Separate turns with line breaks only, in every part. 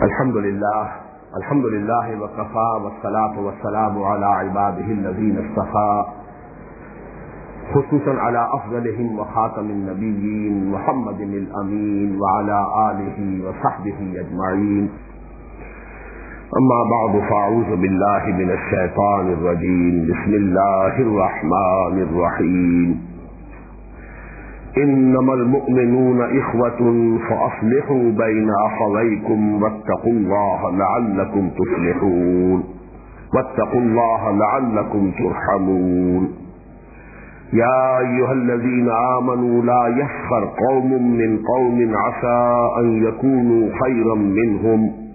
الحمد لله وكفى والصلاة والسلام على عباده الذين اصطفى خصوصا على أفضلهم وخاتم النبيين محمد الأمين وعلى آله وصحبه أجمعين. أما بعد فأعوذ بالله من الشيطان الرجيم. بسم الله الرحمن الرحيم. إنما المؤمنون إخوة فأصلحوا بين أخويكم واتقوا الله لعلكم تفلحون واتقوا الله لعلكم ترحمون. يا أيها الذين آمنوا لا يسخر قوم من قوم عسى أن يكونوا خيرا منهم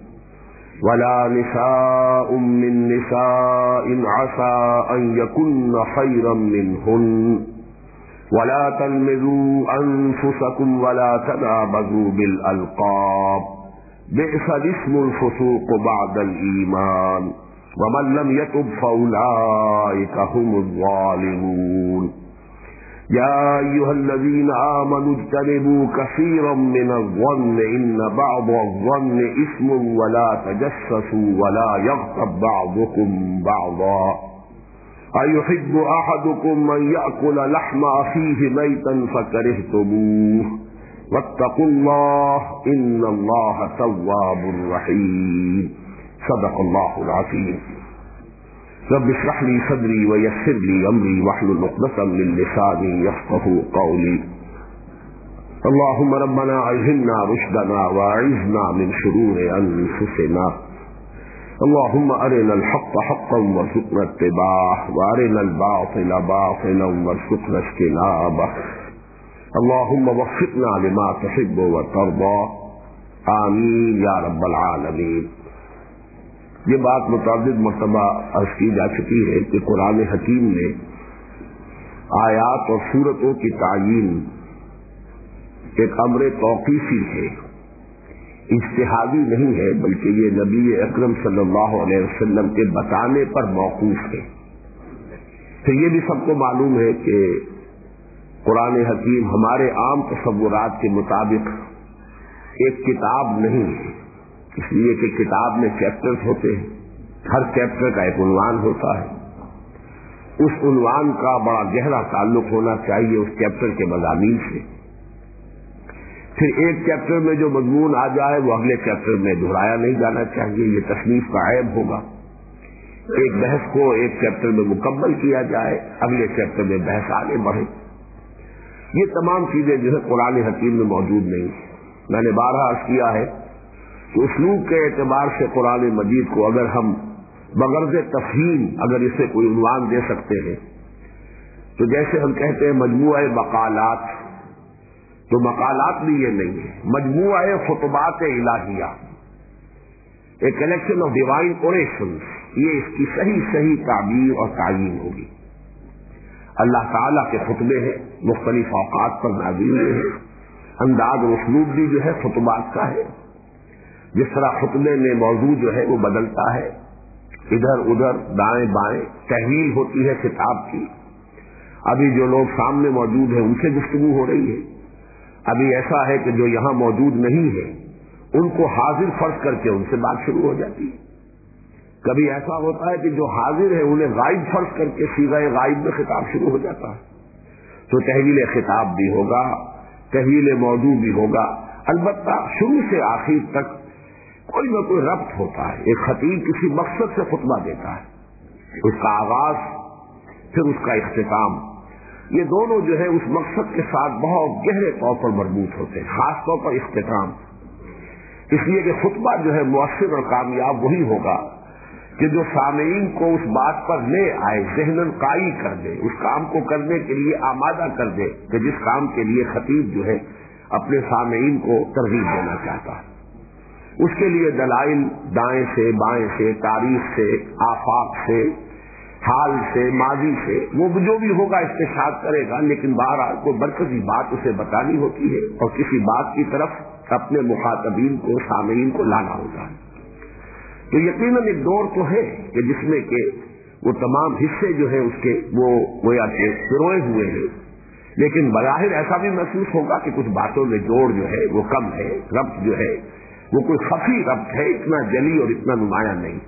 ولا نساء من نساء عسى أن يكن خيرا منهن ولا تلمزوا أنفسكم ولا تنابزوا بالألقاب بئس الاسم الفسوق بعد الإيمان ومن لم يتب فأولئك هم الظالمون. يا أيها الذين آمنوا اجتنبوا كثيرا من الظن إن بعض الظن إثم ولا تجسسوا ولا يغتب بعضكم بعضا أيحب أحدكم أن يأكل لحم أخيه ميتا فكرهتموه واتقوا الله إن الله تواب رحيم. صدق الله العظيم. رب اشرح لي صدري ويسر لي أمري واحلل عقدة من لساني يفقهوا قولي. اللهم ربنا ألهمنا رشدنا وأعذنا من شرور أنفسنا. اللهم أرنا الحق حقا وارزقنا اتباعه وأرنا الباطل باطلا وارزقنا اجتنابه. اللهم وفقنا لما تحب وترضى. آمین یا رب العالمین. یہ بات متعدد مرتبہ عرض کی جا چکی ہے کہ قرآن حکیم میں آیات اور سورتوں کی تعیین ایک امر توقیفی ہے، اجتہادی نہیں ہے، بلکہ یہ نبی اکرم صلی اللہ علیہ وسلم کے بتانے پر موقوف ہے. تو یہ بھی سب کو معلوم ہے کہ قرآن حکیم ہمارے عام تصورات کے مطابق ایک کتاب نہیں ہے، اس لیے کہ کتاب میں چیپٹرز ہوتے ہیں، ہر چیپٹر کا ایک عنوان ہوتا ہے. اس عنوان کا بڑا گہرا تعلق ہونا چاہیے اس چیپٹر کے مضامین سے. پھر ایک چیپٹر میں جو مضمون آ جائے وہ اگلے چیپٹر میں دہرایا نہیں جانا چاہیے، یہ تصنیف کا عیب ہوگا. ایک بحث کو ایک چیپٹر میں مکمل کیا جائے، اگلے چیپٹر میں بحث آگے بڑھے. یہ تمام چیزیں جو ہے قرآن حکیم میں موجود نہیں. میں نے بارہا عرض کیا ہے کہ اسلوب کے اعتبار سے قرآن مجید کو اگر ہم بغرض تفہیم اگر اسے کوئی عنوان دے سکتے ہیں تو جیسے ہم کہتے ہیں مجموعہ مقالات، تو مقالات بھی یہ نہیں ہے، مجموعہ خطبات الہیہ، ایک کلیکشن آف ڈیوائن اوریشنز، یہ اس کی صحیح تعبیر اور تعیین ہوگی. اللہ تعالیٰ کے خطبے ہیں، مختلف اوقات پر نازل ہوئے ہیں. انداز و اسلوب بھی جو ہے خطبات کا ہے. جس طرح خطبے میں موضوع جو ہے وہ بدلتا ہے، ادھر ادھر دائیں بائیں تحویل ہوتی ہے خطاب کی. ابھی جو لوگ سامنے موجود ہیں ان سے گفتگو ہو رہی ہے. ابھی ایسا ہے کہ جو یہاں موجود نہیں ہے ان کو حاضر فرض کر کے ان سے بات شروع ہو جاتی ہے. کبھی ایسا ہوتا ہے کہ جو حاضر ہے انہیں غائب فرض کر کے صیغہ غائب میں خطاب شروع ہو جاتا ہے. تو تحویل خطاب بھی ہوگا، تحویل موضوع بھی ہوگا. البتہ شروع سے آخر تک کوئی نہ کوئی ربط ہوتا ہے. ایک خطیب کسی مقصد سے خطبہ دیتا ہے، اس کا آغاز پھر اس کا اختتام، یہ دونوں جو ہے اس مقصد کے ساتھ بہت گہرے طور پر مربوط ہوتے ہیں، خاص طور پر اختتام. اس لیے کہ خطبہ جو ہے مؤثر اور کامیاب وہی ہوگا کہ جو سامعین کو اس بات پر لے آئے، ذہناً قائل کر دے، اس کام کو کرنے کے لیے آمادہ کر دے کہ جس کام کے لیے خطیب جو ہے اپنے سامعین کو ترغیب دینا چاہتا ہے. اس کے لیے دلائل دائیں سے بائیں سے، تاریخ سے، آفاق سے، حال سے، ماضی سے، وہ جو بھی ہوگا استشہاد کرے گا. لیکن بہرحال کوئی مرکزی بات اسے بتانی ہوتی ہے اور کسی بات کی طرف اپنے مخاطبین کو، سامعین کو لانا ہوتا ہے. تو یقیناً ایک دور تو ہے کہ جس میں کہ وہ تمام حصے جو ہیں اس کے وہ گویا کہ پروئے ہوئے ہیں، لیکن بظاہر ایسا بھی محسوس ہوگا کہ کچھ باتوں میں جوڑ جو ہے وہ کم ہے، ربط جو ہے وہ کوئی خفی ربط ہے، اتنا جلی اور اتنا نمایاں نہیں۔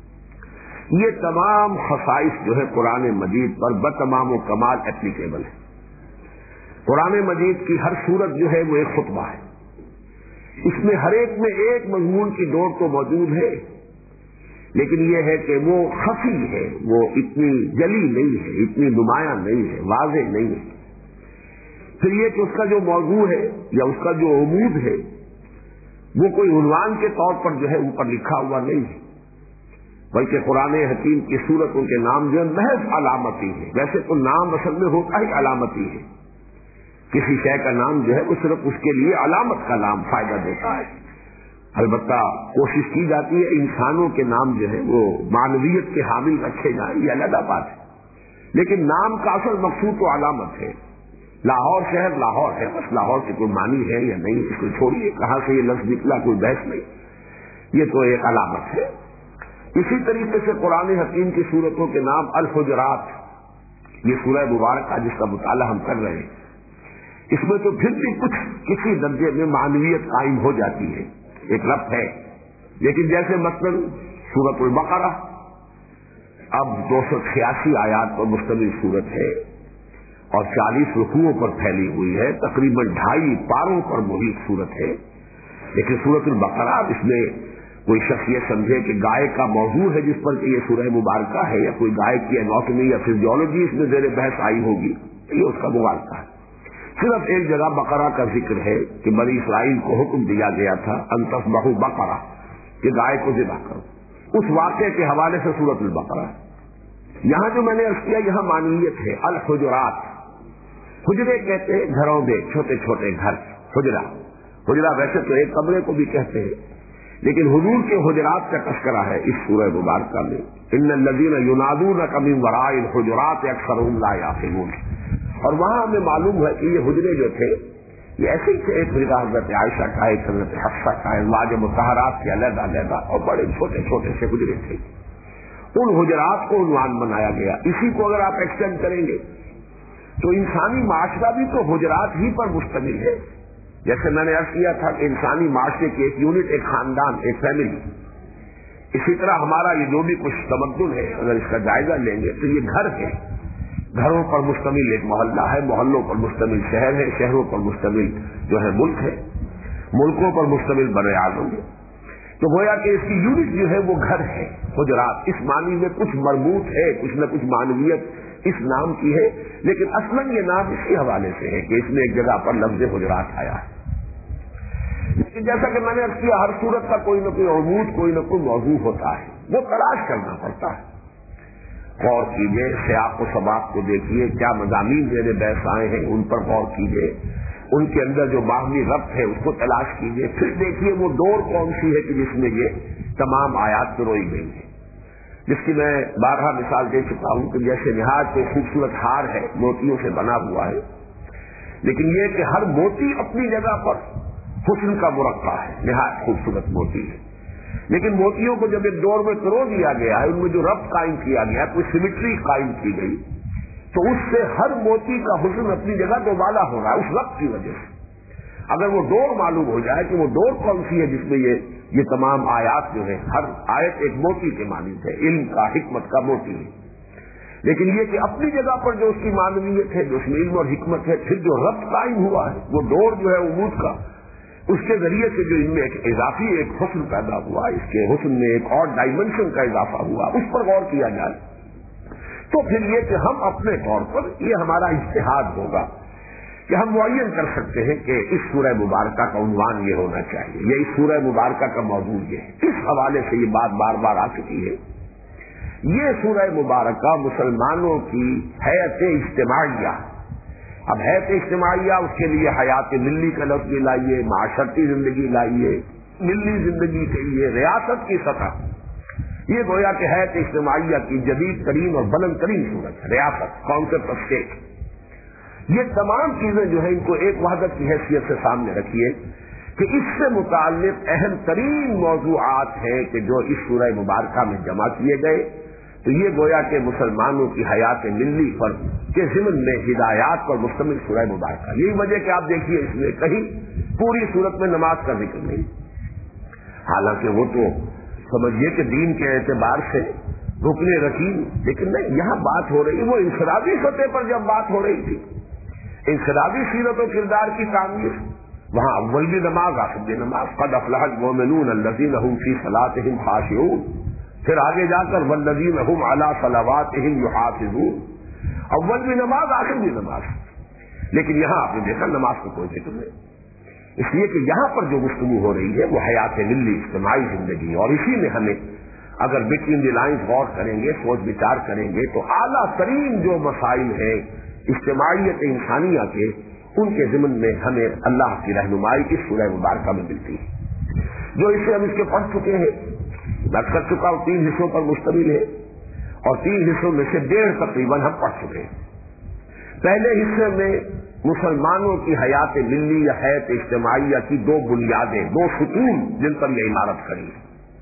یہ تمام خصائص جو ہے قرآن مجید پر بتمام و کمال اپلیکیبل ہے۔ قرآن مجید کی ہر صورت جو ہے وہ ایک خطبہ ہے، اس میں ہر ایک میں ایک مضمون کی دوڑ تو موجود ہے، لیکن یہ ہے کہ وہ خفی ہے، وہ اتنی جلی نہیں ہے، اتنی نمایاں نہیں ہے، واضح نہیں ہے۔ پھر یہ کہ اس کا جو موضوع ہے یا اس کا جو عمود ہے وہ کوئی عنوان کے طور پر جو ہے اوپر لکھا ہوا نہیں ہے، بلکہ قرآن حکیم کی صورتوں کے نام جو ہے محض علامتی ہے۔ ویسے تو نام اصل میں ہوتا ہی علامتی ہے، کسی شے کا نام جو ہے وہ صرف اس کے لیے علامت کا نام فائدہ دیتا ہے۔ البتہ کوشش کی جاتی ہے انسانوں کے نام جو ہے وہ معنویت کے حامل رکھے جائیں، یہ علیحدہ بات ہے، لیکن نام کا اصل مقصود تو علامت ہے۔ لاہور شہر لاہور ہے، بس لاہور کی کوئی معنی ہے یا نہیں اس کو چھوڑیے، کہاں سے یہ لفظ نکلا کوئی بحث نہیں، یہ تو ایک علامت ہے۔ اسی طریقے سے قرآن حکیم کی صورتوں کے نام الحجرات، یہ سورہ مبارکہ جس کا مطالعہ ہم کر رہے ہیں، اس میں تو پھر بھی کچھ کسی درجے میں معنویت قائم ہو جاتی ہے، ایک ربط ہے، لیکن جیسے مثلاً سورۃ البقرہ اب 286 آیات پر مشتمل صورت ہے اور 40 رکوعوں پر پھیلی ہوئی ہے، تقریباً 2.5 پاروں پر محیط صورت ہے، لیکن سورۃ البقرہ اس میں کوئی شخص یہ سمجھے کہ گائے کا موضوع ہے جس پر کہ یہ سورہ مبارکہ ہے، یا کوئی گائے کی اناٹمی یا فزیولوجی اس میں زیر بحث آئی ہوگی، یہ اس کا مبارکہ ہے۔ صرف ایک جگہ بقرہ کا ذکر ہے کہ بنی اسرائیل کو حکم دیا گیا تھا ان تذبحوا بقرہ، کہ گائے کو ذبح کرو، اس واقعے کے حوالے سے سورۃ البقرہ۔ یہاں جو میں نے عرض کیا یہاں معنویت ہے الحجرات، حجرے کہتے ہیں گھروں میں چھوٹے چھوٹے گھر، حجرہ ویسے تو ایک کمرے کو بھی کہتے ہیں، لیکن حضور کے حجرات کا تذکرہ ہے اس سورہ مبارکہ میں، ان الذین ینادونک من وراء الحجرات اکثرهم لا یعقلون، اور وہاں ہمیں معلوم ہے کہ یہ حجرے جو تھے یہ ایسے ہی تھے، ایک حجرہ حضرت عائشہ کا، ایک حضرت حفصہ کا، ازواج مطہرات کے علیحدہ علیحدہ اور بڑے چھوٹے چھوٹے سے حجرے تھے، ان حجرات کو عنوان بنایا گیا۔ اسی کو اگر آپ ایکسٹینڈ کریں گے تو انسانی معاشرہ بھی تو حجرات ہی پر مشتمل ہے، جیسے میں نے عرض کیا تھا کہ انسانی معاشرے کی ایک یونٹ، ایک خاندان، ایک فیملی، اسی طرح ہمارا یہ جو بھی کچھ تمدن ہے اگر اس کا جائزہ لیں گے تو یہ گھر ہے، گھروں پر مشتمل ایک محلہ ہے، محلوں پر مشتمل شہر ہے، شہروں پر مشتمل جو ہے ملک ہے، ملکوں پر مشتمل بر اعظم ہے، تو گویا کہ اس کی یونٹ جو ہے وہ گھر ہے، حجرات۔ اس معنی میں کچھ مربوط ہے، کچھ نہ کچھ معنویت اس نام کی ہے، لیکن اصلاً یہ نام اس کے حوالے سے ہے کہ اس میں ایک جگہ پر لفظ حجرات آیا ہے، لیکن جیسا کہ میں نے عرض کیا ہر صورت کا کوئی نہ کوئی عمود، کوئی نہ کوئی موضوع ہوتا ہے، وہ تلاش کرنا پڑتا ہے۔ غور کیجئے، سیاق و سباق کو دیکھیے، کیا مضامین میرے بحث آئے ہیں ان پر غور کیجئے، ان کے اندر جو باہمی ربط ہے اس کو تلاش کیجئے، پھر دیکھیے وہ ڈور کون سی ہے کہ جس میں یہ تمام آیات پروئی گئی ہیں، جس کی میں بارہا مثال دے چکا ہوں کہ جیسے نہایت کوئی خوبصورت ہار ہے، موتیوں سے بنا ہوا ہے، لیکن یہ کہ ہر موتی اپنی جگہ پر حسن کا مرقع ہے، نہایت خوبصورت موتی ہے، لیکن موتیوں کو جب ایک ڈور میں پرو دیا گیا ہے، ان میں جو ربط قائم کیا گیا، کوئی سیمیٹری قائم کی گئی، تو اس سے ہر موتی کا حسن اپنی جگہ دوبالا ہو رہا ہے اس ربط کی وجہ سے۔ اگر وہ ڈور معلوم ہو جائے کہ وہ ڈور کون سی ہے جس میں یہ تمام آیات جو ہے، ہر آیت ایک موتی کے مانند ہے، علم کا، حکمت کا موتی ہے، لیکن یہ کہ اپنی جگہ پر جو اس کی معنویت ہے، جو اس میں علم اور حکمت ہے، پھر جو ربط قائم ہوا ہے وہ ڈور جو ہے عمود کا، اس کے ذریعے سے جو ان میں ایک اضافی ایک حسن پیدا ہوا، اس کے حسن میں ایک اور ڈائمنشن کا اضافہ ہوا، اس پر غور کیا جائے تو پھر یہ کہ ہم اپنے طور پر یہ ہمارا اجتہاد ہوگا کہ ہم معین کر سکتے ہیں کہ اس سورہ مبارکہ کا عنوان یہ ہونا چاہیے، یہ اس سورہ مبارکہ کا موضوع یہ ہے۔ اس حوالے سے یہ بات بار بار آ چکی ہے، یہ سورہ مبارکہ مسلمانوں کی حیات اجتماعیہ، اب حیات اجتماعیہ اس کے لیے حیات ملی کا لفظ بھی لائیے، معاشرتی زندگی لائیے، ملی زندگی کے لیے ریاست کی سطح، یہ گویا کہ حیات اجتماعیہ کی جدید ترین اور بلند ترین صورت ہے، ریاست، کانسیپٹ آف اسٹیٹ۔ یہ تمام چیزیں جو ہیں ان کو ایک وحدت کی حیثیت سے سامنے رکھیے کہ اس سے متعلق اہم ترین موضوعات ہیں کہ جو اس سورہ مبارکہ میں جمع کیے گئے، تو یہ گویا کہ مسلمانوں کی حیات ملی پر کے ضمن میں ہدایات پر مشتمل سورہ مبارکہ۔ یہی وجہ کہ آپ دیکھیے اس میں کہیں پوری صورت میں نماز کا ذکر نہیں، حالانکہ وہ تو سمجھیے کہ دین کے اعتبار سے رکن رکین، لیکن نہیں، یہاں بات ہو رہی وہ انفرادی سطح پر جب بات ہو رہی تھی، انفرادی سیرت و کردار کی تعمیر، وہاں اول بھی نماز آخر بھی نماز، قد افلح المؤمنون الذین هم فی صلاتهم خاشعون، پھر آگے جا کر والذین هم علی صلواتهم یحافظون، اول بھی نماز آخر بھی نماز، لیکن یہاں آپ نے دیکھا نماز کو کوئی ذکر نہیں، اس لیے کہ یہاں پر جو گفتگو ہو رہی ہے وہ حیات ملی اجتماعی زندگی، اور اسی میں ہمیں اگر بٹوین دی لائنز غور کریں گے، سوچ بچار کریں گے، تو اعلیٰ ترین جو مسائل ہیں اجتماعیت انسانیہ کے، ان کے ضمن میں ہمیں اللہ کی رہنمائی اس سورہ مبارکہ میں ملتی ہے، جو اسے ہم اس کے پڑھ چکے ہیں، میں کر چکا ہوں 3 حصوں پر مشتمل ہے، اور 3 حصوں میں سے 1.5 تقریباً ہم پڑھ چکے ہیں۔ پہلے حصے میں مسلمانوں کی حیات ملی یا حیات اجتماعیہ کی 2 بنیادیں، 2 ستون جن پر یہ عمارت کھڑی ہے،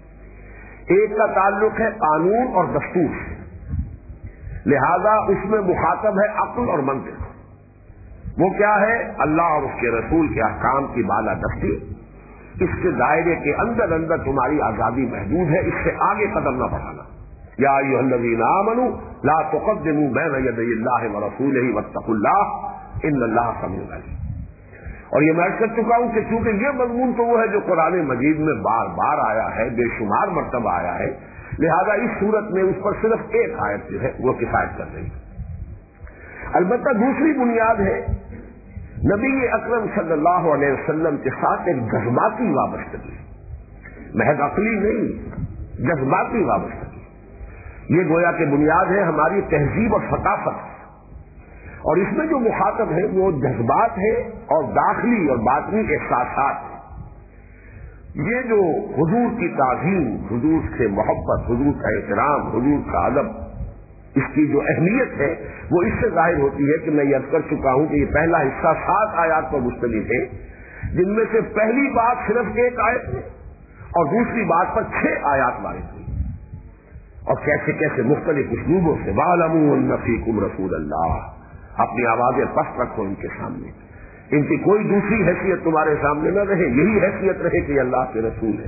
ایک کا تعلق ہے قانون اور دستور سے، لہذا اس میں مخاطب ہے عقل اور منطق، وہ کیا ہے؟ اللہ اور اس کے رسول کے احکام کی بالادستی، اس کے دائرے کے اندر اندر تمہاری آزادی محدود ہے، اس سے آگے قدم نہ بڑھانا، یا ایھا الذین آمنوا لا تقدموا بین یدی اللہ ورسولہ واتقوا اللہ ان اللہ سمیع علیم۔ اور یہ میں کر چکا ہوں کہ چونکہ یہ مضمون تو وہ ہے جو قرآن مجید میں بار بار آیا ہے، بے شمار مرتبہ آیا ہے، لہذا اس صورت میں اس پر صرف ایک آیت جو ہے وہ کفایت کر رہی ہے۔ البتہ دوسری بنیاد ہے نبی اکرم صلی اللہ علیہ وسلم کے ساتھ ایک جذباتی وابستگی، محض عقلی نہیں، جذباتی وابستگی، یہ گویا کہ بنیاد ہے ہماری تہذیب اور ثقافت، اور اس میں جو مخاطب ہے وہ جذبات ہے اور داخلی اور باطنی احساسات ہیں۔ یہ جو حضور کی تعظیم، حضور سے محبت، حضور کا احترام، حضور کا ادب، اس کی جو اہمیت ہے وہ اس سے ظاہر ہوتی ہے کہ میں یہ کر چکا ہوں کہ یہ پہلا حصہ 7 آیات پر مشتمل ہے، جن میں سے پہلی بات صرف 1 آیت ہے اور دوسری بات پر 6 آیات وارد ہوئی، اور کیسے کیسے مختلف اسلوبوں سے وَاعْلَمُوا أَنَّ فِيكُمْ رَسُولَ اللَّهِ، اپنی آوازیں پست رکھو ان کے سامنے، ان کی کوئی دوسری حیثیت تمہارے سامنے نہ رہے، یہی حیثیت رہے کہ یہ اللہ کے رسول ہے،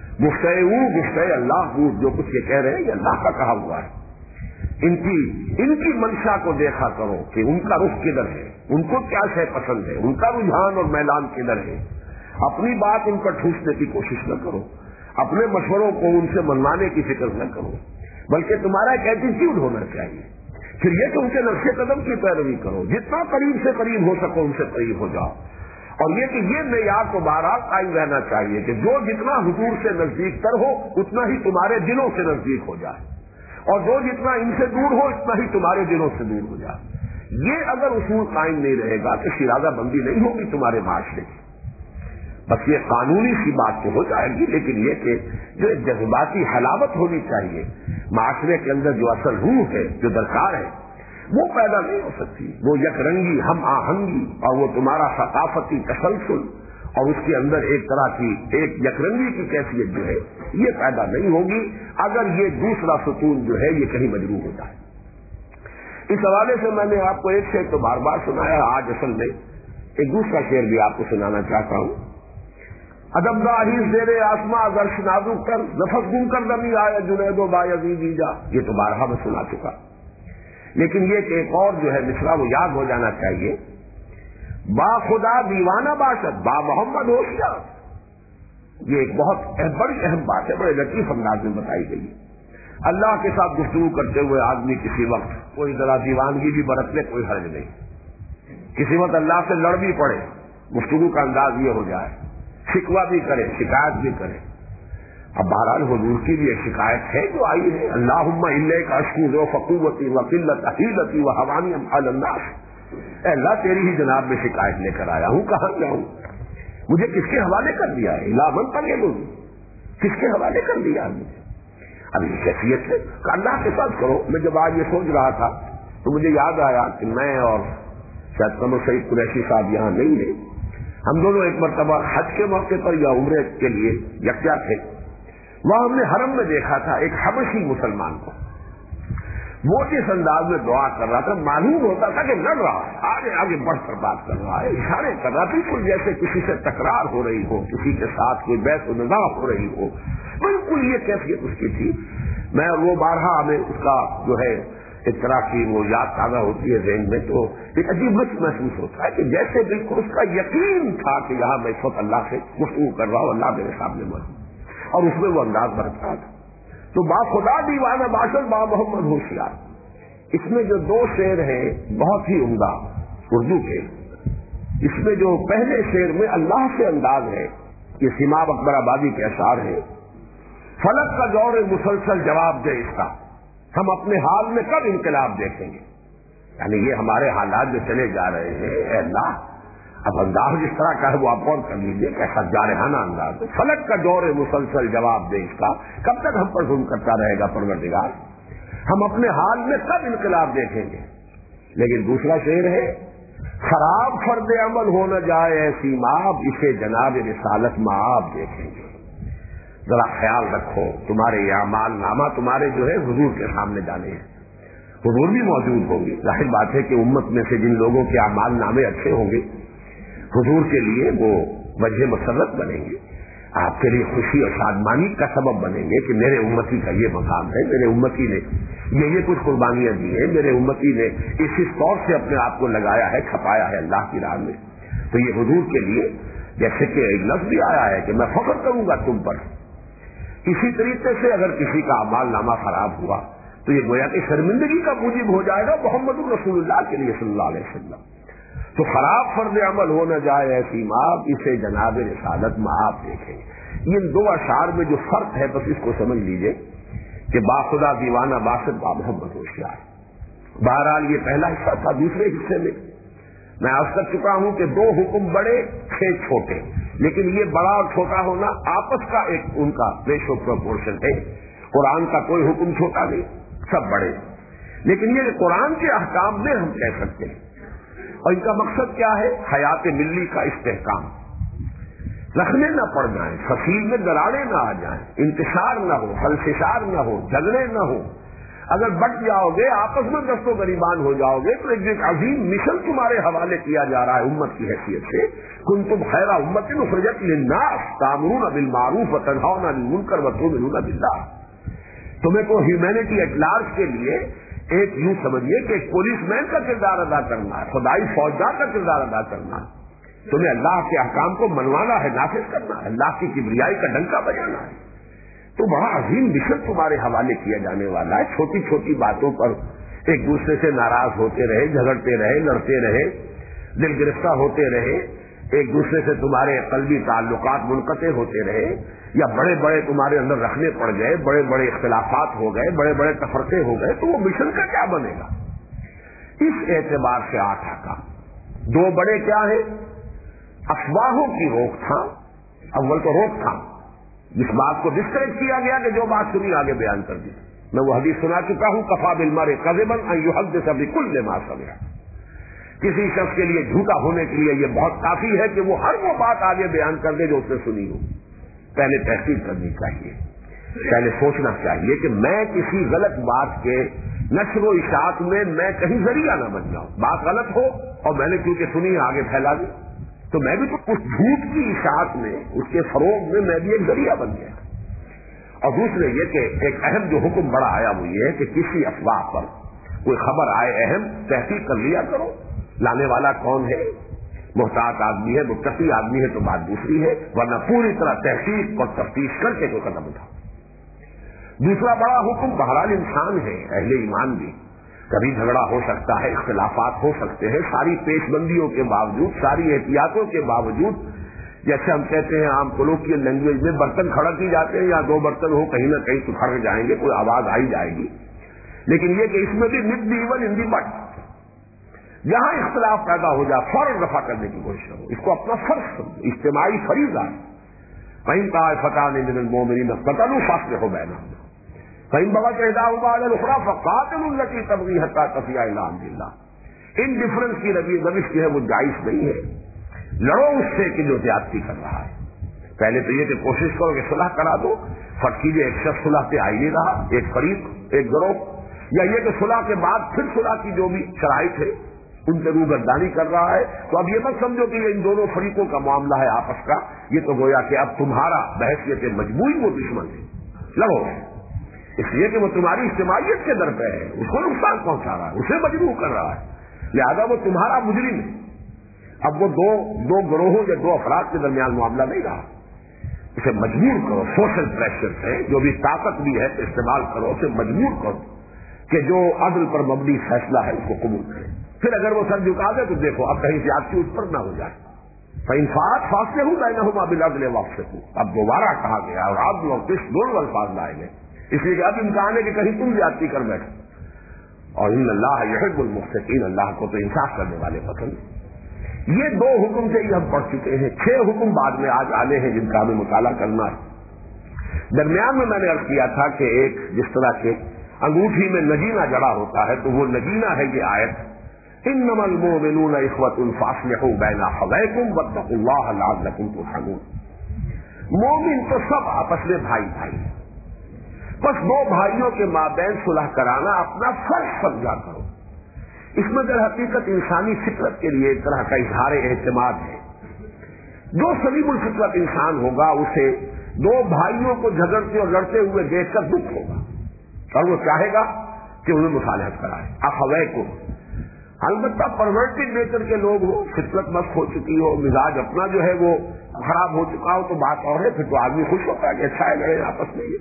گفتہ اللہ، جو کچھ یہ کہہ رہے ہیں یہ اللہ کا کہا ہوا ہے، ان کی منشا کو دیکھا کرو کہ ان کا رخ کدھر ہے، ان کو کیا شے پسند ہے، ان کا رجحان اور میلان کدھر ہے، اپنی بات ان پر ٹھوسنے کی کوشش نہ کرو، اپنے مشوروں کو ان سے منوانے کی فکر نہ کرو، بلکہ تمہارا ایک ایٹیٹیوڈ ہونا چاہیے، پھر یہ کہ ان کے نقش قدم کی پیروی کرو، جتنا قریب سے قریب ہو سکو ان سے قریب ہو جاؤ، اور یہ کہ یہ معیار تو بہرحال قائم رہنا چاہیے کہ جو جتنا حضور سے نزدیک تر ہو اتنا ہی تمہارے دلوں سے نزدیک ہو جائے، اور جو جتنا ان سے دور ہو اتنا ہی تمہارے دلوں سے دور ہو جائے۔ یہ اگر اصول قائم نہیں رہے گا تو شیرازہ بندی نہیں ہوگی تمہارے معاشرے کی، بس یہ قانونی سی بات تو ہو جائے گی، لیکن یہ کہ جو ایک جذباتی حلاوت ہونی چاہیے معاشرے کے اندر، جو اصل روح ہے، جو درکار ہے، وہ پیدا نہیں ہو سکتی، وہ یک رنگی، ہم آہنگی، اور وہ تمہارا ثقافتی تسلسل اور اس کے اندر ایک طرح کی ایک یک رنگی کی کیفیت جو ہے یہ پیدا نہیں ہوگی اگر یہ دوسرا ستون جو ہے یہ کہیں مجروح ہو جائے۔ اس حوالے سے میں نے آپ کو ایک شعر تو بار بار سنایا، آج اصل میں ایک دوسرا شعر بھی آپ کو سنانا چاہتا ہوں۔ ادب داہی زیر آسماں غرش نازک کر، نفس گم کر دمی آیا جنید و بایزید جا، یہ تو بارہا میں سنا چکا، لیکن یہ کہ ایک اور جو ہے مصرع وہ یاد ہو جانا چاہیے، با خدا دیوانہ باشد با محمد ہوشیار، یہ ایک بہت بڑی اہم بات ہے، بڑے لطیف انداز میں بتائی گئی ہے۔ اللہ کے ساتھ گفتگو کرتے ہوئے آدمی کسی وقت کوئی ذرا دیوانگی بھی برت لے، کوئی حرج نہیں، کسی وقت اللہ سے لڑ بھی پڑے، گفتگو کا انداز یہ ہو جائے، شکوہ بھی کرے، شکایت بھی کرے۔ اب بہرحال حضور کی بھی ایک شکایت ہے جو آئی ہے، اللہم الیک اشکو ضعف قوتی وقلت حیلتی وہوانی علی الناس، اے اللہ تیری ہی جناب میں شکایت لے کر آیا ہوں، کہاں جاؤں، مجھے کس کے حوالے کر دیا ہے، الی من تکلنی، کس کے حوالے کر دیا ہے مجھے۔ اب یہ کیفیت ہے کہ اللہ کے ساتھ کرو۔ میں جب آج یہ سوچ رہا تھا تو مجھے یاد آیا کہ میں اور شاید قمر سعید قریشی صاحب یہاں نہیں ہیں، ہم دونوں ایک مرتبہ حج کے موقع پر یا عمرے کے لیے یکجا تھے، وہاں ہم نے حرم میں دیکھا تھا ایک حبشی مسلمان کو، وہ جس انداز میں دعا کر رہا تھا معلوم ہوتا تھا کہ لڑ رہا ہے، آگے آگے بڑھ کر بات کر رہا ہے، اشارے کر رہا، بالکل جیسے کسی سے تکرار ہو رہی ہو، کسی کے ساتھ کوئی بحث و نظر ہو رہی ہو، بالکل یہ کیفیت اس کی تھی. میں وہ بارہا ہمیں اس کا جو ہے ایک طرح کی وہ یاد تازہ ہوتی ہے ذہن میں، تو ایک عجیب لطف محسوس ہوتا ہے کہ جیسے بالکل اس کا یقین تھا کہ یہاں میں اس وقت اللہ سے گفتگو کر رہا ہوں، اللہ میرے سامنے موجود، اور اس میں وہ انداز برتا تھا. تو با خدا دیوانہ باشد با محمد ہوشیار، اس میں جو دو شعر ہیں بہت ہی عمدہ اردو کے. اس میں جو پہلے شعر میں اللہ سے انداز ہے، یہ سیماب اکبر آبادی کے اشعار ہیں. فلک کا دور مسلسل جواب دے اس کا، ہم اپنے حال میں کب انقلاب دیکھیں گے. یعنی یہ ہمارے حالات جو چلے جا رہے ہیں، اے اللہ اب انداز جس طرح کا ہے وہ آپ غور کر لیجیے، کیسا جارحانہ انداز ہے. فلک کا دور مسلسل جواب دے اس کا، کب تک ہم پر ظلم کرتا رہے گا پروردگار، ہم اپنے حال میں کب انقلاب دیکھیں گے. لیکن دوسرا شعر ہے، خراب فرد عمل ہو نہ جائے ایسی ماب، اسے جناب رسالت مآب دیکھیں گے. ذرا خیال رکھو، تمہارے یہ اعمال نامہ تمہارے جو ہے حضور کے سامنے ڈالے ہیں، حضور بھی موجود ہوں گے. ظاہر بات ہے کہ امت میں سے جن لوگوں کے اعمال نامے اچھے ہوں گے حضور کے لیے وہ وجہ مسرت بنیں گے، آپ کے لیے خوشی اور شادمانی کا سبب بنیں گے کہ میرے امتی کا یہ مقام ہے، میرے امتی نے یہ کچھ قربانیاں دی ہیں، میرے امتی نے اس طور سے اپنے آپ کو لگایا ہے، کھپایا ہے اللہ کی راہ میں. تو یہ حضور کے لیے جیسے کہ ایک لفظ بھی آیا ہے کہ میں فخر کروں گا تم پر. اسی طریقے سے اگر کسی کا اعمال نامہ خراب ہوا تو یہ گویا کہ شرمندگی کا موجب ہو جائے گا محمد رسول اللہ کے لیے صلی اللہ علیہ وسلم. تو خراب فرد عمل ہو نہ جائے ایسی ماب، اسے جناب رسالت مآب دیکھیں. ان دو اشعار میں جو فرق ہے بس اس کو سمجھ لیجئے کہ باخدا دیوانہ باشد با محمد ہوشیار. بہرحال یہ پہلا حصہ تھا. دوسرے حصے میں میں عرض کر چکا ہوں کہ دو حکم بڑے تھے چھوٹے، لیکن یہ بڑا اور چھوٹا ہونا آپس کا ایک ان کا ریشو پروپورشن ہے. قرآن کا کوئی حکم چھوٹا نہیں، سب بڑے. لیکن یہ قرآن کے احکام میں ہم کہہ سکتے ہیں، اور ان کا مقصد کیا ہے؟ حیات ملی کا استحکام. رکھنے نہ پڑ جائیں، فصیل میں دراڑیں نہ آ جائیں، انتشار نہ ہو، خلفشار نہ ہو، جھگڑے نہ ہو. اگر بٹ جاؤ گے، آپس میں دست و گریبان ہو جاؤ گے تو ایک عظیم مشن تمہارے حوالے کیا جا رہا ہے امت کی حیثیت سے. کنتم خیر امت اخرجت للناس تامرون بالمعروف وتنہون عن المنکر وتؤمنون باللہ. تمہیں تو ہیومینٹی ایٹ لارج کے لیے ایک یوں سمجھیے کہ ایک پولیس مین کا کردار ادا کرنا ہے، خدائی فوجدار کا کردار ادا کرنا ہے. تمہیں اللہ کے احکام کو منوانا ہے، نافذ کرنا ہے، اللہ کی کبریائی کا ڈنکا بجانا ہے. تو بڑا عظیم مشن تمہارے حوالے کیا جانے والا ہے. چھوٹی چھوٹی باتوں پر ایک دوسرے سے ناراض ہوتے رہے، جھگڑتے رہے، لڑتے رہے، دل گرفتہ ہوتے رہے، ایک دوسرے سے تمہارے قلبی تعلقات منقطع ہوتے رہے، یا بڑے بڑے تمہارے اندر رکھنے پڑ گئے، بڑے بڑے اختلافات ہو گئے، بڑے بڑے تفرقے ہو گئے، تو وہ مشن کا کیا بنے گا؟ اس اعتبار سے 8 احکام. دو بڑے کیا ہیں؟ افواہوں کی روک تھام. اول تو روک تھام، اس بات کو ڈسکریج کیا گیا کہ جو بات سنی آگے بیان کر دی. میں وہ حدیث سنا چکا ہوں، کفا بالمرء کذبا ان یحدث بکل ما سمع. کسی شخص کے لیے جھوٹا ہونے کے لیے یہ بہت کافی ہے کہ وہ ہر وہ بات آگے بیان کر دے جو اس نے سنی ہو. پہلے تحقیق کرنی چاہیے، پہلے سوچنا چاہیے کہ میں کسی غلط بات کے نشر و اشاعت میں میں کہیں ذریعہ نہ بن جاؤں. بات غلط ہو اور میں نے کیونکہ سنی آگے پھیلا دی تو میں بھی تو اس جھوٹ کی اشاعت میں، اس کے فروغ میں میں بھی ایک ذریعہ بن گیا. اور دوسرے یہ کہ ایک اہم جو حکم بڑا آیا وہ یہ ہے کہ کسی افواہ پر کوئی خبر آئے اہم، تحقیق کر لیا کرو. لانے والا کون ہے؟ محتاط آدمی ہے، متقی آدمی ہے تو بات دوسری ہے، ورنہ پوری طرح تحقیق اور تفتیش کر کے کوئی قدم اٹھاؤ. دوسرا بڑا حکم بہرحال انسان ہے، اہل ایمان بھی. کبھی جھگڑا ہو سکتا ہے، اختلافات ہو سکتے ہیں، ساری پیش بندیوں کے باوجود، ساری احتیاطوں کے باوجود، جیسے ہم کہتے ہیں عام کولوکیل لینگویج میں برتن کھڑک ہی جاتے ہیں، یا 2 برتن ہو کہیں نہ کہیں تو کھڑک جائیں گے، کوئی آواز آئی جائے گی. لیکن یہ کہ اس میں بھی mid even in the but, جہاں اختلاف پیدا ہو جائے فوراً رفع کرنے کی کوشش کرو. اس کو اپنا فرض سمجھو، اجتماعی فریضہ. فإن طائفتان من المؤمنين اقتتلوا فاصلحوا بينهما فإن بغت إحداهما على الأخرى فقاتلوا التي تبغي حتى تفيء إلى أمر الله. ان ڈفرنس کی روش جو ہے وہ جائز نہیں ہے. لڑو اس سے کہ جو زیادتی کر رہا ہے. پہلے تو یہ کہ کوشش کرو کہ صلح کرا دو. فرق کیجیے ایک شخص صلح پہ آ ہی نہیں رہا، ایک فریق، ایک گروہ یا یہ کہ صلح کے بعد پھر صلح کی جو بھی شرائط ہے ان سے روگردانی کر رہا ہے، تو اب یہ مت سمجھو کہ یہ ان دونوں فریقوں کا معاملہ ہے آپس کا، یہ تو گویا کہ اب تمہارا بحیثیت مجموعی وہ دشمن ہے، لڑو، اس لیے کہ وہ تمہاری اجتماعیت کے در پہ ہے، اس کو نقصان پہنچا رہا ہے، اسے مجبور کر رہا ہے، لہذا وہ تمہارا مجرم ہے۔ اب وہ دو گروہوں یا دو افراد کے درمیان معاملہ نہیں رہا، اسے مجبور کرو، سوشل پریشر سے جو بھی طاقت بھی ہے استعمال کرو، اسے مجبور کرو کہ جو عدل پر مبنی فیصلہ ہے اس کو قبول کرے۔ پھر اگر وہ سر جھکا دے تو دیکھو اب کہیں زیادتی اس پر نہ ہو جائے، فَإِنْ فاصلے ہوں بینہما بالعدل واقسطوا، اب دوبارہ کہا گیا اور عدل اور قسط دونوں الفاظ لائے گئے، اس لیے کہ اب امکان ہے کہ کہیں تم زیادتی کر بیٹھو، اور ان اللہ یحب المقسطین، اللہ کو تو انصاف کرنے والے پسند ہیں۔ یہ دو حکم سے ہی ہم پڑھ چکے ہیں، 6 حکم بعد میں آج آنے ہیں جن کا ہمیں مطالعہ کرنا ہے۔ درمیان میں نے عرض کیا تھا کہ ایک جس طرح کے انگوٹھی میں نگینہ جڑا ہوتا ہے تو وہ نگینہ ہے یہ آیت، انما المؤمنون اخوة فاصلحوا بین اخویکم واتقوا اللہ لعلکم ترحمون، مومن تو سب آپس میں بھائی بھائی، بس دو بھائیوں کے مابین صلح کرانا اپنا فرض سمجھا کرو۔ اس میں در حقیقت انسانی فطرت کے لیے ایک طرح کا اظہار اعتماد ہے۔ جو سلیم الفطرت انسان ہوگا اسے دو بھائیوں کو جھگڑتے اور لڑتے ہوئے دیکھ کر دکھ ہوگا اور وہ چاہے گا کہ انہیں مصالحت کرائے۔ اخویکم، البتہ پرورٹڈ نیچر کے لوگ ہو، فطرت مست ہو چکی ہو، مزاج اپنا جو ہے وہ خراب ہو چکا ہو تو بات اور ہے، پھر تو آدمی خوش ہوتا ہے کہ اچھا ہے لڑے آپس میں،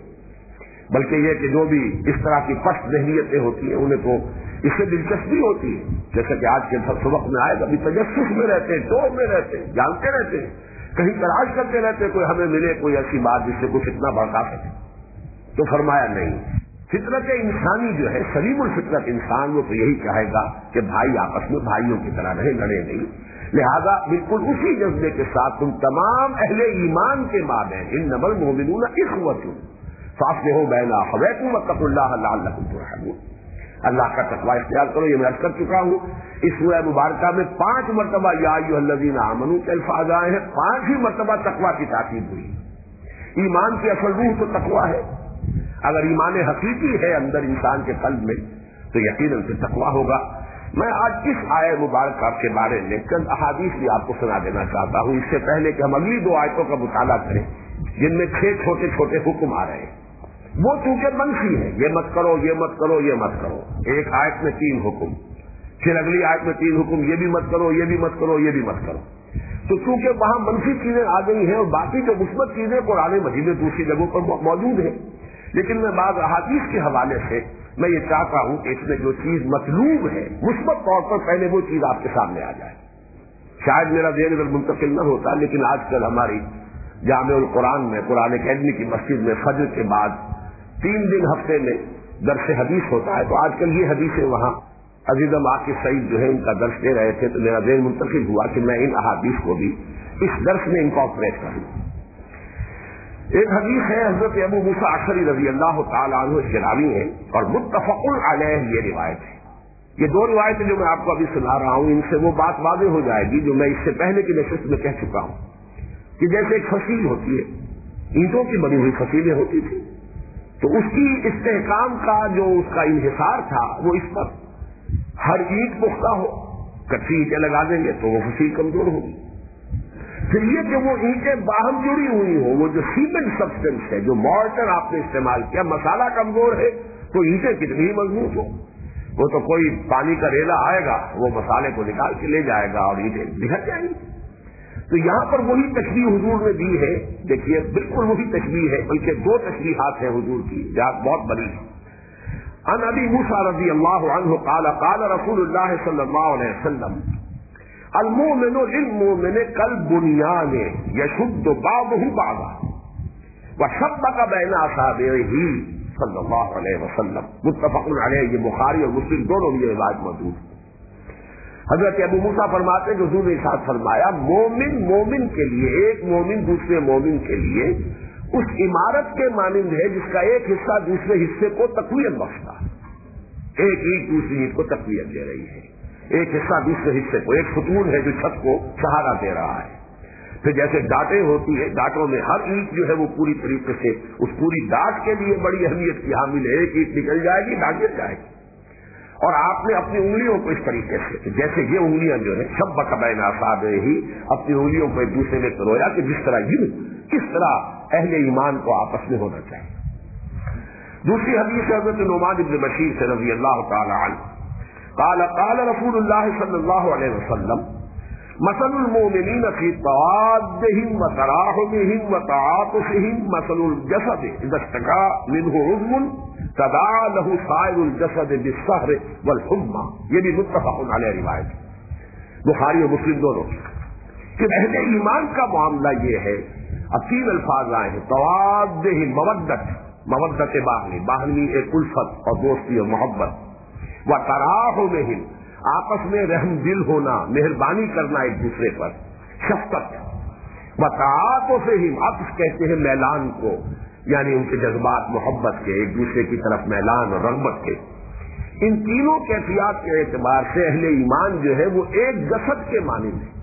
بلکہ یہ کہ جو بھی اس طرح کی پست ذہنیتیں ہوتی ہیں انہیں تو اس سے دلچسپی ہوتی ہے، جیسے کہ آج کے سبق میں آئے گا، ابھی تجسس میں رہتے ہیں، ٹور میں رہتے ہیں، جانتے رہتے ہیں، کہیں تلاش کرتے رہتے ہیں کوئی ہمیں ملے کوئی ایسی بات جس سے کچھ اتنا بڑھا سکے، تو فرمایا نہیں، فطرت انسانی جو ہے سلیم الفطرت انسان وہ تو یہی چاہے گا کہ بھائی آپس میں بھائیوں کی طرح رہے، لڑے نہیں، لہذا بالکل اسی جذبے کے ساتھ تم تمام اہل ایمان کے مابین انما المؤمنون اخوة فاصلحوا بین اخویکم واتقوا اللہ لعلکم ترحمون، اللہ کا تقوی اختیار کرو۔ یہ میں عرض کر چکا ہوں، اس سورہ مبارکہ میں 5 مرتبہ یا ایھا الذین آمنوا کے الفاظ آئے ہیں، 5 ہی مرتبہ تقوی کی تاکید ہوئی۔ ایمان کی اصل روح تو تقوی ہے، اگر ایمان حقیقی ہے اندر انسان کے قلب میں تو یقیناً سے تقوی ہوگا۔ میں آج اس آیت مبارکہ کے بارے میں چند احادیث بھی آپ کو سنا دینا چاہتا ہوں، اس سے پہلے کہ ہم اگلی 2 آیتوں کا مطالعہ کریں جن میں 6 چھوٹے چھوٹے حکم آ رہے ہیں۔ وہ چونکہ منفی ہے، یہ مت کرو، یہ مت کرو، یہ مت کرو، ایک آیت میں 3 حکم، پھر اگلی آیت میں 3 حکم، یہ بھی مت کرو، یہ بھی مت کرو، یہ بھی مت کرو، تو چونکہ وہاں منفی چیزیں آ گئی ہیں اور باقی جو مثبت چیزیں قرآن مجید میں دوسری جگہوں پر موجود ہیں، لیکن میں بعض احادیث کے حوالے سے میں یہ چاہتا ہوں کہ اس میں جو چیز مطلوب ہے مثبت طور پر پہلے وہ چیز آپ کے سامنے آ جائے۔ شاید میرا ذہن اگر منتقل نہ ہوتا، لیکن آج کل ہماری جامع القرآن میں قرآن اکیڈمی کی مسجد میں فجر کے بعد 3 دن ہفتے میں درس حدیث ہوتا ہے، تو آج کل یہ حدیثیں وہاں عزیزم عاقب سعید جو ہے ان کا درس دے رہے تھے، تو میرا ذہن منتقل ہوا کہ میں ان احادیث کو بھی اس درس میں انکارپوریٹ کروں۔ ایک حدیث ہے حضرت ابو موسیٰ اشعری رضی اللہ تعالیٰ عنہ کے راوی ہیں اور متفق علیہ یہ روایت ہے۔ یہ 2 روایتیں جو میں آپ کو ابھی سنا رہا ہوں ان سے وہ بات واضح ہو جائے گی جو میں اس سے پہلے کی نشست میں کہہ چکا ہوں کہ جیسے ایک فصیل ہوتی ہے، اینٹوں کی بنی ہوئی فصیلیں ہوتی تھی، تو اس کی استحکام کا جو اس کا انحصار تھا وہ اس پر ہر اینٹ پختہ ہو، کچی اینٹیں لگا دیں گے تو وہ فصیل کمزور ہوگی، پھر یہ کہ وہ اینٹیں باہم جڑی ہوئی ہوں، وہ جو سیمنٹ سبسٹنس ہے، جو مارٹر آپ نے استعمال کیا، مسالہ کمزور ہے تو اینٹیں کتنی ہی مضبوط ہو، وہ تو کوئی پانی کا ریلا آئے گا وہ مسالے کو نکال کے لے جائے گا اور اینٹیں بکھر جائیں گی۔ تو یہاں پر وہی تشبیہ حضور نے دی ہے، دیکھیے بالکل وہی تشبیہ ہے، بلکہ 2 تشبیہات ہیں حضور کی جہاں بہت بڑی ہے۔ عن ابی موسیٰ رضی اللہ عنہ قال قال رسول اللہ صلی اللہ علیہ وسلم المؤمن للمؤمن كالبنيان يشد بعضه بعضا وشبك بين اصابعه صلی اللہ علیہ وسلم، متفق علیہ، یہ بخاری اور مسلم دونوں میں یہ روایت موجود ہے۔ حضرت ابو موسیٰ فرماتے ہیں کہ حضور نے ارشاد فرمایا مومن مومن کے لیے، ایک مومن دوسرے مومن کے لیے اس عمارت کے مانند ہے جس کا ایک حصہ دوسرے حصے کو تقویت بخشتا ہے، ایک اینٹ دوسری اینٹ کو تقویت دے رہی ہے، ایک حصہ دوسرے حصے کو، ایک ستون ہے جو چھت کو سہارا دے رہا ہے۔ پھر جیسے ڈانٹیں ہوتی ہے، ڈانٹوں میں ہر اینٹ جو ہے وہ پوری طریقے سے اس پوری ڈانٹ کے لیے بڑی اہمیت کی حامل ہے، ایک اینٹ نکل جائے گی ڈانٹ گر جائے گی، اور آپ نے اپنی انگلیوں کو اس طریقے سے جیسے یہ انگلیاں جو ہے شبک بین اصابعہ ہی اپنی انگلیوں کو ایک دوسرے میں پرویا کہ جس طرح یوں کس طرح اہل ایمان کو آپس میں ہونا چاہیے. دوسری حدیث حضرت نعمان بن بشیر سے رضی اللہ تعالی عنہ قال قال رسول اللہ صلی اللہ علیہ وسلم مثل المؤمنین فی توادہم وتراحمہم وتعاطفہم مثل الجسد اذا اشتکا منہ عضو تداعی لہ سائر الجسد بالسہر والحمى. یہ بھی متفق علیہ روایت بخاری اور مسلم دونوں کہ اہل ایمان کا معاملہ یہ ہے. اب تین الفاظ آئے ہیں توادہم مودت باہمی ایک الفت اور دوستی اور محبت وتراحمہم آپس میں رحم دل ہونا مہربانی کرنا ایک دوسرے پر شفقت وتعاطفہم عطف کہتے ہیں میلان کو یعنی ان کے جذبات محبت کے ایک دوسرے کی طرف میلان اور رغبت کے. ان تینوں کیفیات کے اعتبار سے اہل ایمان جو ہے وہ ایک جسد کے معنی میں.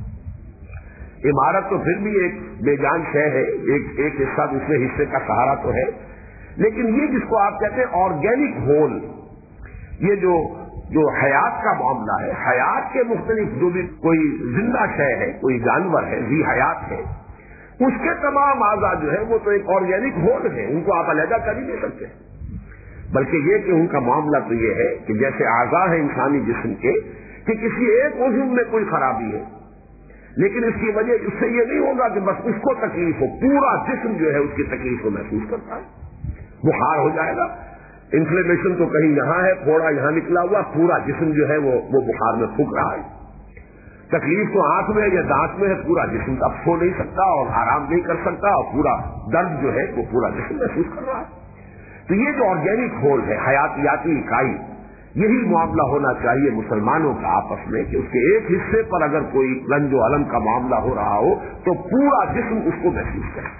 عمارت تو پھر بھی ایک بے جان شے ہے ایک حصہ دوسرے حصے کا سہارا تو ہے لیکن یہ جس کو آپ کہتے ہیں آرگینک ہول یہ جو حیات کا معاملہ ہے حیات کے مختلف جو بھی کوئی زندہ شے ہے کوئی جانور ہے ذی حیات ہے اس کے تمام اعضاء جو ہے وہ تو ایک آرگینک ہول ہے ان کو آپ علیحدہ کر ہی نہیں سکتے بلکہ یہ کہ ان کا معاملہ تو یہ ہے کہ جیسے اعضاء ہیں انسانی جسم کے کہ کسی ایک عضو میں کوئی خرابی ہے لیکن اس کی وجہ اس سے یہ نہیں ہوگا کہ بس اس کو تکلیف ہو پورا جسم جو ہے اس کی تکلیف کو محسوس کرتا ہے. بخار ہو جائے گا انفلیمیشن تو کہیں یہاں ہے پھوڑا یہاں نکلا ہوا پورا جسم جو ہے وہ بخار میں پھک رہا ہے. تکلیف تو آنکھ میں یا دانت میں ہے پورا جسم اب سو نہیں سکتا اور آرام نہیں کر سکتا اور پورا درد جو ہے وہ پورا جسم محسوس کر رہا ہے. تو یہ جو آرگینک ہول ہے حیاتیاتی اکائی یہی معاملہ ہونا چاہیے مسلمانوں کا آپس میں کہ اس کے ایک حصے پر اگر کوئی رنج و الم کا معاملہ ہو رہا ہو تو پورا جسم اس کو محسوس کرے.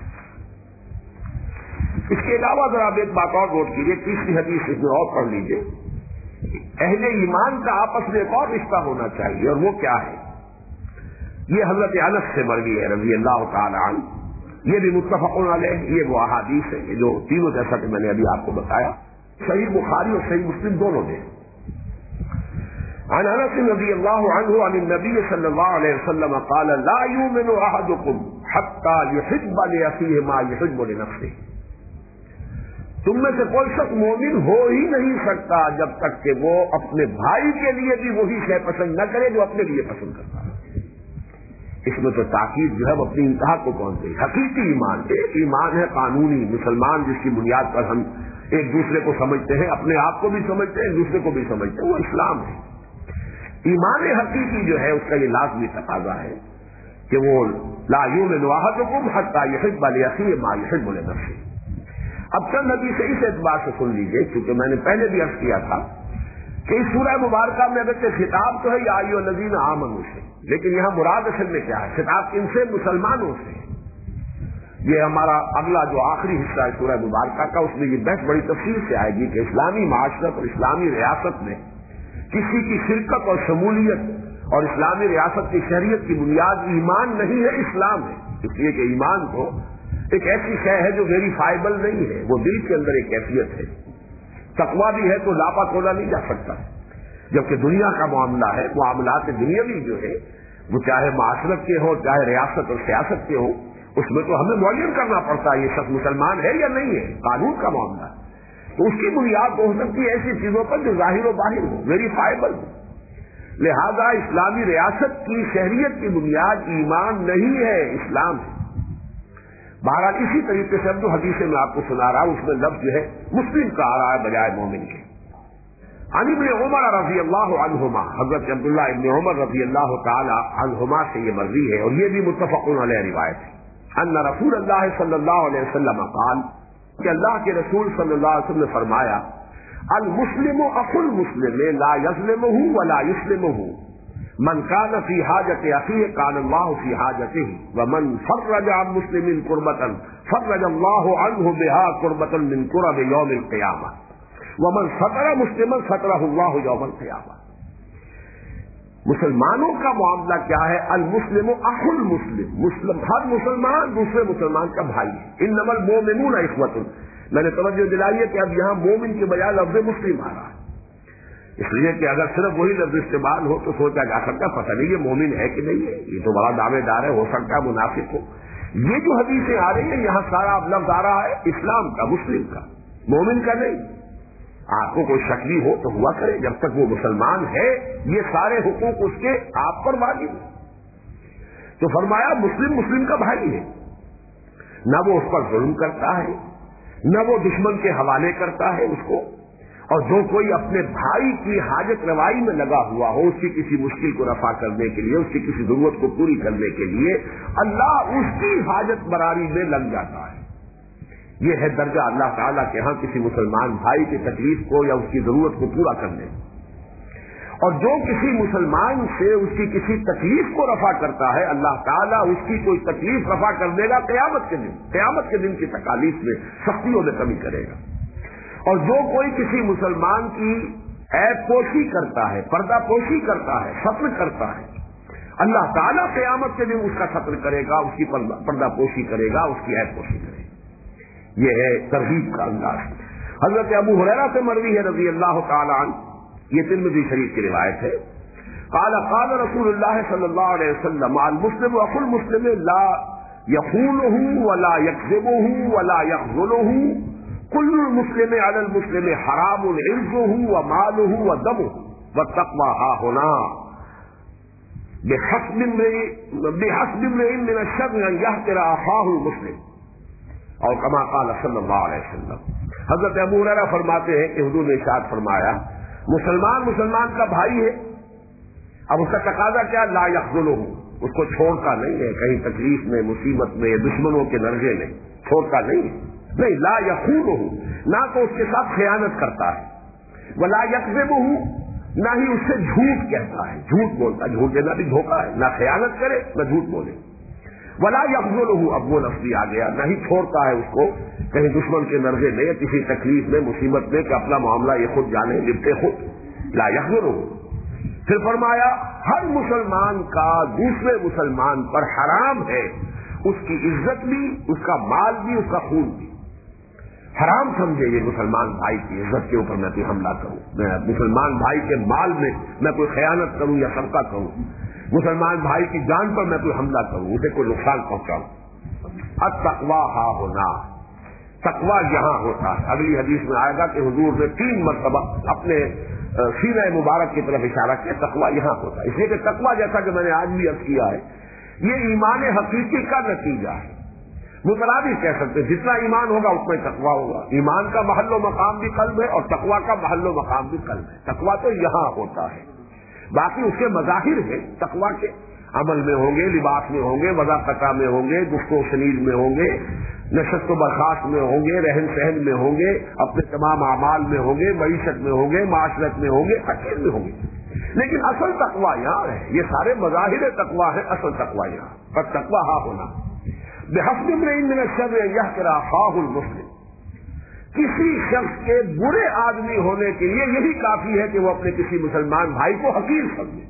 اس کے علاوہ ذرا آپ ایک بات اور نوٹ کیجیے تیسری حدیث اس میں اور پڑھ لیجیے. اہل ایمان کا آپس میں ایک اور رشتہ ہونا چاہیے اور وہ کیا ہے یہ حضرت انس سے مروی ہے رضی اللہ تعالی عنہ. یہ بھی متفق علیہ یہ وہ احادیث ہے جو تینوں جیسا کہ میں نے ابھی آپ کو بتایا صحیح بخاری اور صحیح مسلم دونوں میں. عن انس رضی اللہ عنہ عن النبی صلی اللہ علیہ وسلم قال لا يؤمن احدكم حتى يحب لاخيه ما يحب لنفسه. تم میں سے کوئی شخص مومن ہو ہی نہیں سکتا جب تک کہ وہ اپنے بھائی کے لیے بھی وہی شے پسند نہ کرے جو اپنے لیے پسند کرتا ہے. اس میں تو تاکید جو ہے وہ اپنی انتہا کو پہنچ گئی. حقیقی ایمان ایک ایمان ہے قانونی مسلمان جس کی بنیاد پر ہم ایک دوسرے کو سمجھتے ہیں اپنے آپ کو بھی سمجھتے ہیں ایک دوسرے کو بھی سمجھتے ہیں وہ اسلام ہے. ایمان حقیقی جو ہے اس کا یہ لازمی تقاضا ہے کہ وہ لا یؤمن احدکم حتی یحب لاخیہ ما یحب لنفسہ. اب چند حدیث اس اعتبار سے سن لیجیے کیونکہ میں نے پہلے بھی عرض کیا تھا کہ اس سورہ مبارکہ میں اگرچہ خطاب تو ہے یا ایھا الذین آمنوا سے لیکن یہاں مراد اصل میں کیا ہے خطاب ان سے مسلمانوں سے. یہ ہمارا اگلا جو آخری حصہ ہے سورہ مبارکہ کا اس میں یہ بحث بڑی تفصیل سے آئے گی کہ اسلامی معاشرت اور اسلامی ریاست میں کسی کی شرکت اور شمولیت اور اسلامی ریاست کی شریعت کی بنیاد ایمان نہیں ہے اسلام ہے. اس لیے کہ ایمان کو ایک ایسی شے ہے جو ویریفائبل نہیں ہے وہ دل کے اندر ایک کیفیت ہے. تقویٰ بھی ہے تو لاپا کھولا نہیں جا سکتا جبکہ دنیا کا معاملہ ہے معاملات دنیاوی جو ہے وہ چاہے معاشرت کے ہو چاہے ریاست اور سیاست کے ہو اس میں تو ہمیں معین کرنا پڑتا ہے یہ شخص مسلمان ہے یا نہیں ہے قانون کا معاملہ تو اس کی بنیاد ہو سکتی ہے ایسی چیزوں پر جو ظاہر و باہر ہو ویریفائبل ہو. لہذا اسلامی ریاست کی شہریت کی بنیاد ایمان نہیں ہے اسلام ہے. بہرحال اسی طریقے سے اب جو حدیث میں آپ کو سنا رہا ہوں اس میں لفظ جو ہے مسلم کا آ رہا ہے بجائے مومن کے. عن ابن عمر رضی اللہ عنہما حضرت عبداللہ ابن عمر رضی اللہ تعالی عنہما سے یہ مروی ہے اور یہ بھی متفق علیہ روایت ہے. ان رسول اللہ صلی اللہ علیہ وسلم قال کہ اللہ کے رسول صلی اللہ علیہ وسلم نے فرمایا المسلم اخو المسلم لا یظلمہ ولا یسلمہ من كان في حاجة أخيه كان الله في حاجته ومن فرج عن مسلم كربة فرج الله عنه بها كربة من كرب يوم القيامة ومن ستر مسلما ستره الله يوم القيامة. مسلمانوں کا معاملہ کیا ہے المسلم اخو المسلم ہر مسلمان دوسرے مسلمان کا بھائی ہے. انما المؤمنون اخوة میں نے توجہ دلائی ہے کہ اب یہاں مومن کے بجائے لفظ مسلم آ رہا ہے اس لیے کہ اگر صرف وہی لفظ استعمال ہو تو سوچا جا سکتا پتہ نہیں یہ مومن ہے کہ نہیں ہے، یہ تو بڑا دعوے دار ہے، ہو سکتا ہے منافق ہو۔ یہ جو حدیثیں آ رہی ہیں یہاں سارا لفظ آ رہا ہے اسلام کا، مسلم کا، مومن کا نہیں۔ آپ کو کوئی شک بھی ہو تو ہوا کرے، جب تک وہ مسلمان ہے یہ سارے حقوق اس کے آپ پر واجب ہیں۔ تو فرمایا مسلم کا بھائی ہے، نہ وہ اس پر ظلم کرتا ہے، نہ وہ دشمن کے حوالے کرتا ہے اس کو، اور جو کوئی اپنے بھائی کی حاجت روائی میں لگا ہوا ہو، اس کی کسی مشکل کو رفع کرنے کے لیے، اس کی کسی ضرورت کو پوری کرنے کے لیے، اللہ اس کی حاجت براری میں لگ جاتا ہے۔ یہ ہے درجہ اللہ تعالیٰ کے ہاں کسی مسلمان بھائی کی تکلیف کو یا اس کی ضرورت کو پورا کرنے میں۔ اور جو کسی مسلمان سے اس کی کسی تکلیف کو رفع کرتا ہے، اللہ تعالیٰ اس کی کوئی تکلیف رفع کر دے گا قیامت کے دن کی تکالیف میں سختیوں میں کمی کرے گا۔ اور جو کوئی کسی مسلمان کی عیب پوشی کرتا ہے، پردہ پوشی کرتا ہے، ستر کرتا ہے، اللہ تعالیٰ قیامت کے دن اس کا ستر کرے گا، اس کی پردہ پوشی کرے گا، اس کی عیب پوشی کرے گا۔ یہ ہے ترغیب کا انداز۔ حضرت ابو ہریرہ سے مروی ہے رضی اللہ تعالیٰ عنہ، یہ ترمذی شریف کی روایت ہے، قال قال رسول اللہ صلی اللہ علیہ وسلم المسلم اخو المسلم لا يخونه ولا يكذبه ولا يخذله كل المسلم على المسلم حرام عرضه وماله ودمه والتقوى ها هنا بحسب امرئ من الشر ان يحقر اخاه المسلم اور كما قال صلی اللہ علیہ وسلم۔ حضرت ابو ہریرہ فرماتے ہیں کہ حضور نے ارشاد فرمایا مسلمان کا بھائی ہے، اب اس کا تقاضا کیا، لا یخذلہ، اس کو چھوڑتا نہیں ہے کہیں تکلیف میں، مصیبت میں، دشمنوں کے نرغے میں چھوڑتا نہیں ہے، نہیں، لا یخونہ، نہ تو اس کے ساتھ خیانت کرتا ہے، ولا یکذبہ، نہ ہی اس سے جھوٹ کہتا ہے، جھوٹ بولتا ہے، جھوٹ دینا بھی دھوکہ ہے، نہ خیانت کرے نہ جھوٹ بولے، ولا یخذلہ، اب وہ لفظ بھی آ گیا، نہ ہی چھوڑتا ہے اس کو کہیں دشمن کے نرغے میں یا کسی تکلیف میں، مصیبت میں کہ اپنا معاملہ یہ خود جانے، نپٹے خود، لا یخذلہ۔ پھر فرمایا ہر مسلمان کا دوسرے مسلمان پر حرام ہے، اس کی عزت بھی، اس کا مال بھی، اس کا خون بھی حرام سمجھے۔ یہ مسلمان بھائی کی عزت کے اوپر میں کوئی حملہ کروں، میں مسلمان بھائی کے مال میں میں کوئی خیانت کروں یا سرقہ کروں، مسلمان بھائی کی جان پر میں کوئی حملہ کروں، اسے کوئی نقصان پہنچاؤں۔ التقویٰ ہا ہونا، تقویٰ یہاں ہوتا ہے۔ اگلی حدیث میں آئے گا کہ حضور نے 3 مرتبہ اپنے سینہ مبارک کی طرف اشارہ کیا، تقویٰ یہاں ہوتا ہے۔ اس لیے کہ تقویٰ جیسا کہ میں نے آج بھی عرض کیا ہے، یہ ایمان حقیقی کا نتیجہ ہے، مترادف کہہ سکتے، جتنا ایمان ہوگا اتنا ہی تقویٰ ہوگا۔ ایمان کا محل و مقام بھی قلب ہے اور تقویٰ کا محل و مقام بھی قلب ہے۔ تقویٰ تو یہاں ہوتا ہے، باقی اس کے مظاہر ہیں تقویٰ کے، عمل میں ہوں گے، لباس میں ہوں گے، وضاقتہ میں ہوں گے، گفت و شنید میں ہوں گے، نشست و برخاست میں ہوں گے، رہن سہن میں ہوں گے، اپنے تمام اعمال میں ہوں گے، معیشت میں ہوں گے، معاشرت میں ہوں گے، ہر چیز میں ہوں گے، لیکن اصل تقویٰ یہاں ہے۔ یہ سارے مظاہر تقویٰ ہے، اصل تقویٰ یہاں پر تقویٰ ہاں ہونا۔ بحسب امرئ من الشر ان يحقر اخاه المسلم، کسی شخص کے برے آدمی ہونے کے لیے یہی کافی ہے کہ وہ اپنے کسی مسلمان بھائی کو حقیر سمجھے،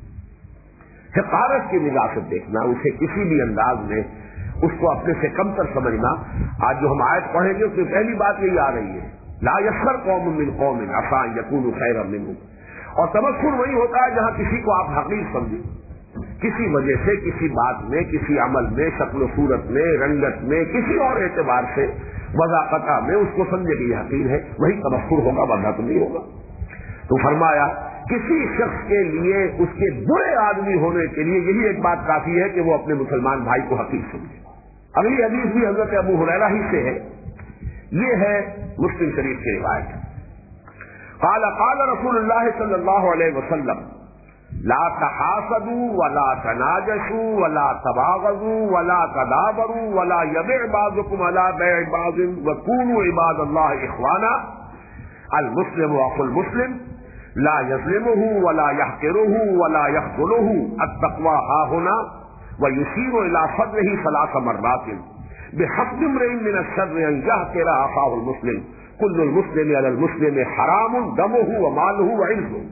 حقارت کی نگاہ سے دیکھنا، اسے کسی بھی انداز میں اس کو اپنے سے کمتر سمجھنا۔ آج جو ہم آیت پڑھیں گے اس میں پہلی بات یہی آ رہی ہے، لا یسخر قوم من قوم عسى ان يكونوا خيرا منهم، اور تمسخر وہی ہوتا ہے جہاں کسی کو آپ حقیر سمجھیں، کسی وجہ سے، کسی بات میں، کسی عمل میں، شکل و صورت میں، رنگت میں، کسی اور اعتبار سے، وضاقتہ میں اس کو سمجھے کہ یہ حقیر ہے، وہی تمسخر ہوگا، ورنہ تو نہیں ہوگا۔ تو فرمایا کسی شخص کے لیے اس کے برے آدمی ہونے کے لیے یہی ایک بات کافی ہے کہ وہ اپنے مسلمان بھائی کو حقیر سمجھے۔ اگلی حدیث بھی حضرت ابو ہریرہ ہی سے ہے، یہ ہے مسلم شریف کی روایت۔ قال قال رسول اللہ صلی اللہ علیہ وسلم لا تحاسدوا ولا تناجشوا ولا تباغضوا ولا تدابروا ولا يبع بعضكم على بيع بعض وكونوا عباد الله اخوانا، المسلم اخو المسلم لا يظلمه ولا يحقره ولا يخذله، التقوى ها هنا، ويشير الى صدره 3 مرات بحسب امرئ من الشر ان يحقر اخاه المسلم، كل المسلم على المسلم حرام دمه وماله وعرضه۔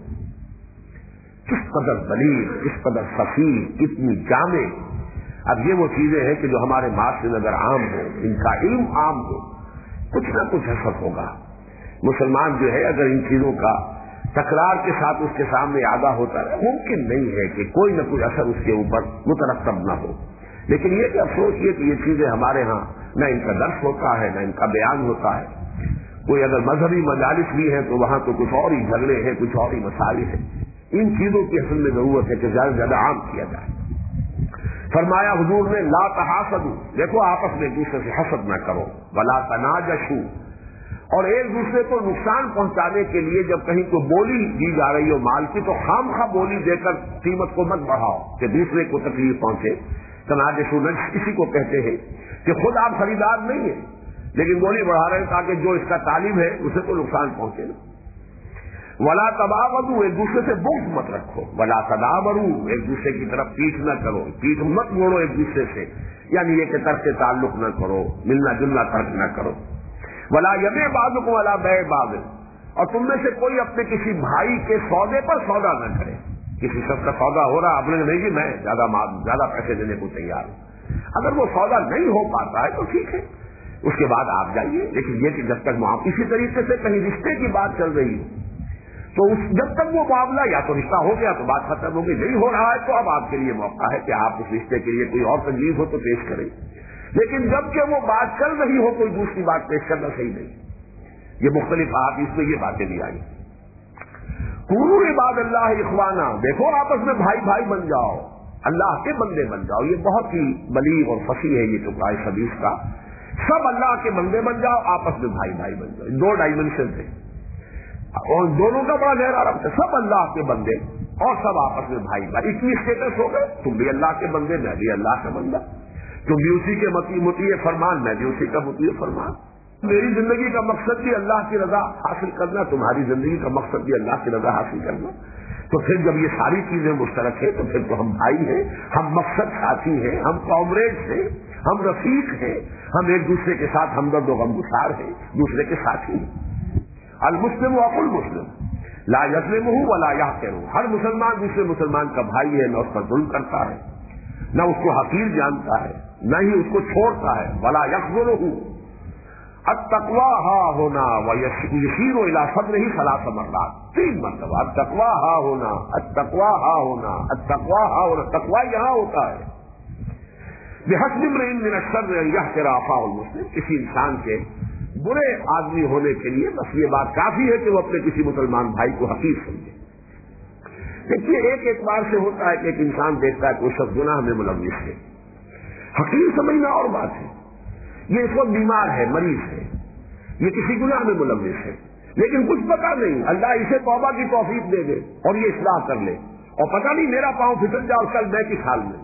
کس قدر بلیغ، کس قدر خفیف، کتنی جامع۔ اب یہ وہ چیزیں ہیں کہ جو ہمارے معاشرے میں اگر عام ہو، ان کا علم عام ہو، کچھ نہ کچھ اثر ہوگا۔ مسلمان جو ہے اگر ان چیزوں کا تکرار کے ساتھ اس کے سامنے آگاہ ہوتا رہے، ممکن نہیں ہے کہ کوئی نہ کوئی اثر اس کے اوپر مترتب نہ ہو. لیکن یہ کہ افسوس یہ کہ یہ چیزیں ہمارے ہاں نہ ان کا درس ہوتا ہے نہ ان کا بیان ہوتا ہے. کوئی اگر مذہبی مجالس بھی ہیں تو وہاں تو کچھ اور ہی جھگڑے ہیں، کچھ اور ہی مسائل ہیں. ان چیزوں کی اصل میں ضرورت ہے کہ زیادہ سے زیادہ عام کیا جائے. فرمایا حضور نے لا تحاسدوا، دیکھو آپس میں ایک دوسرے سے حسد نہ کرو، ولا تناجشوا، اور ایک دوسرے کو نقصان پہنچانے کے لیے جب کہیں کو بولی دی جا رہی ہو مال کی تو خام خواہ بولی دے کر قیمت کو مت بڑھاؤ کہ دوسرے کو تکلیف پہنچے. تناجشوا کسی کو کہتے ہیں کہ خود آپ خریدار نہیں ہیں لیکن بولی بڑھا رہے ہیں تاکہ جو اس کا طالب ہے اسے تو نقصان پہنچے نا. ولا تباغضوا، ایک دوسرے سے بغض مت رکھو. ولا تدابروا، ایک دوسرے کی طرف پیٹھ نہ کرو، پیٹھ مت موڑو ایک دوسرے سے، یعنی یہ کہ طرف سے تعلق نہ کرو، ملنا جلنا ترک نہ کرو. ولا یبیع بعضکم علی بیع بعض، اور تم میں سے کوئی اپنے کسی بھائی کے سودے پر سودا نہ کرے. کسی شخص کا سودا ہو رہا، اپنے نہیں جی میں زیادہ پیسے دینے کو تیار ہوں. اگر وہ سودا نہیں ہو پاتا ہے تو ٹھیک ہے، اس کے بعد آپ جائیے. لیکن یہ کہ جب تک اسی طریقے سے کہیں رشتے کی بات چل رہی ہو تو جب تک وہ معاملہ یا تو رشتہ ہو گیا تو بات ختم ہوگی، نہیں ہو رہا ہے تو اب آپ کے لیے موقع ہے کہ آپ اس رشتے کے لیے کوئی اور تجویز ہو تو پیش کریں. لیکن جب کہ وہ بات چل رہی ہو کوئی دوسری بات پیش کرنا صحیح نہیں. یہ مختلف آپ اس میں یہ باتیں بھی آئی. کونوا عباد اللہ اخوانا، دیکھو آپس میں بھائی بھائی بن جاؤ، اللہ کے بندے بن جاؤ. یہ بہت ہی بلیغ اور فصیح ہے یہ ٹکڑا اس حدیث کا. سب اللہ کے بندے بن جاؤ، آپس میں بھائی بھائی بن جاؤ. دو ڈائمنشن تھے اور دونوں کا بڑا گہرا ربط ہے. سب اللہ کے بندے اور سب آپس میں بھائی بھائی. اتنی اسٹیٹس ہو گئے، تم بھی اللہ کے بندے، میں بھی اللہ کا بندہ، تم بھی اسی کے مطیع فرمان، میں بھی اسی کا مطیع فرمان. میری زندگی کا مقصد بھی اللہ کی رضا حاصل کرنا، تمہاری زندگی کا مقصد بھی اللہ کی رضا حاصل کرنا. تو پھر جب یہ ساری چیزیں مشترک ہیں تو پھر تو ہم بھائی ہیں، ہم مقصد ساتھی ہیں، ہم کامریڈز ہیں، ہم رفیق ہیں، ہم ایک دوسرے کے ساتھ ہمدرد و غمگسار ہیں، دوسرے کے ساتھی ہیں. المسلم واخو المسلم لا یظلمہ ولا یحقرہ، ہر مسلمان دوسرے مسلمان کا بھائی ہے، نہ اس پر ظلم کرتا ہے، نہ اس کو حقیر جانتا ہے، نہ ہی اس کو چھوڑتا ہے. ولا یخذلہ، التقوی ہا ہونا ویشیر الی صدرہ ثلاث مرات، 3 مرتبہ. التقوی ہا ہونا، التقوی ہا ہونا، التقوی ہا ہونا. تقوی یہاں ہوتا ہے. بحسب امرئ من الشر ان یحقر اخاہ المسلم، کسی انسان کے برے آدمی ہونے کے لیے بس یہ بات کافی ہے کہ وہ اپنے کسی مسلمان بھائی کو حقیر سمجھے. دیکھیے ایک اعتبار سے ہوتا ہے کہ ایک انسان دیکھتا ہے کہ وہ شخص گناہ میں ملوث ہے، حقیر سمجھنا اور بات ہے. یہ اس وقت بیمار ہے، مریض ہے، یہ کسی گناہ میں ملوث ہے، لیکن کچھ پتا نہیں، اللہ اسے توبہ کی توفیق دے دے اور یہ اصلاح کر لے، اور پتہ نہیں میرا پاؤں پھسل جائے اور کل میں کس حال میں.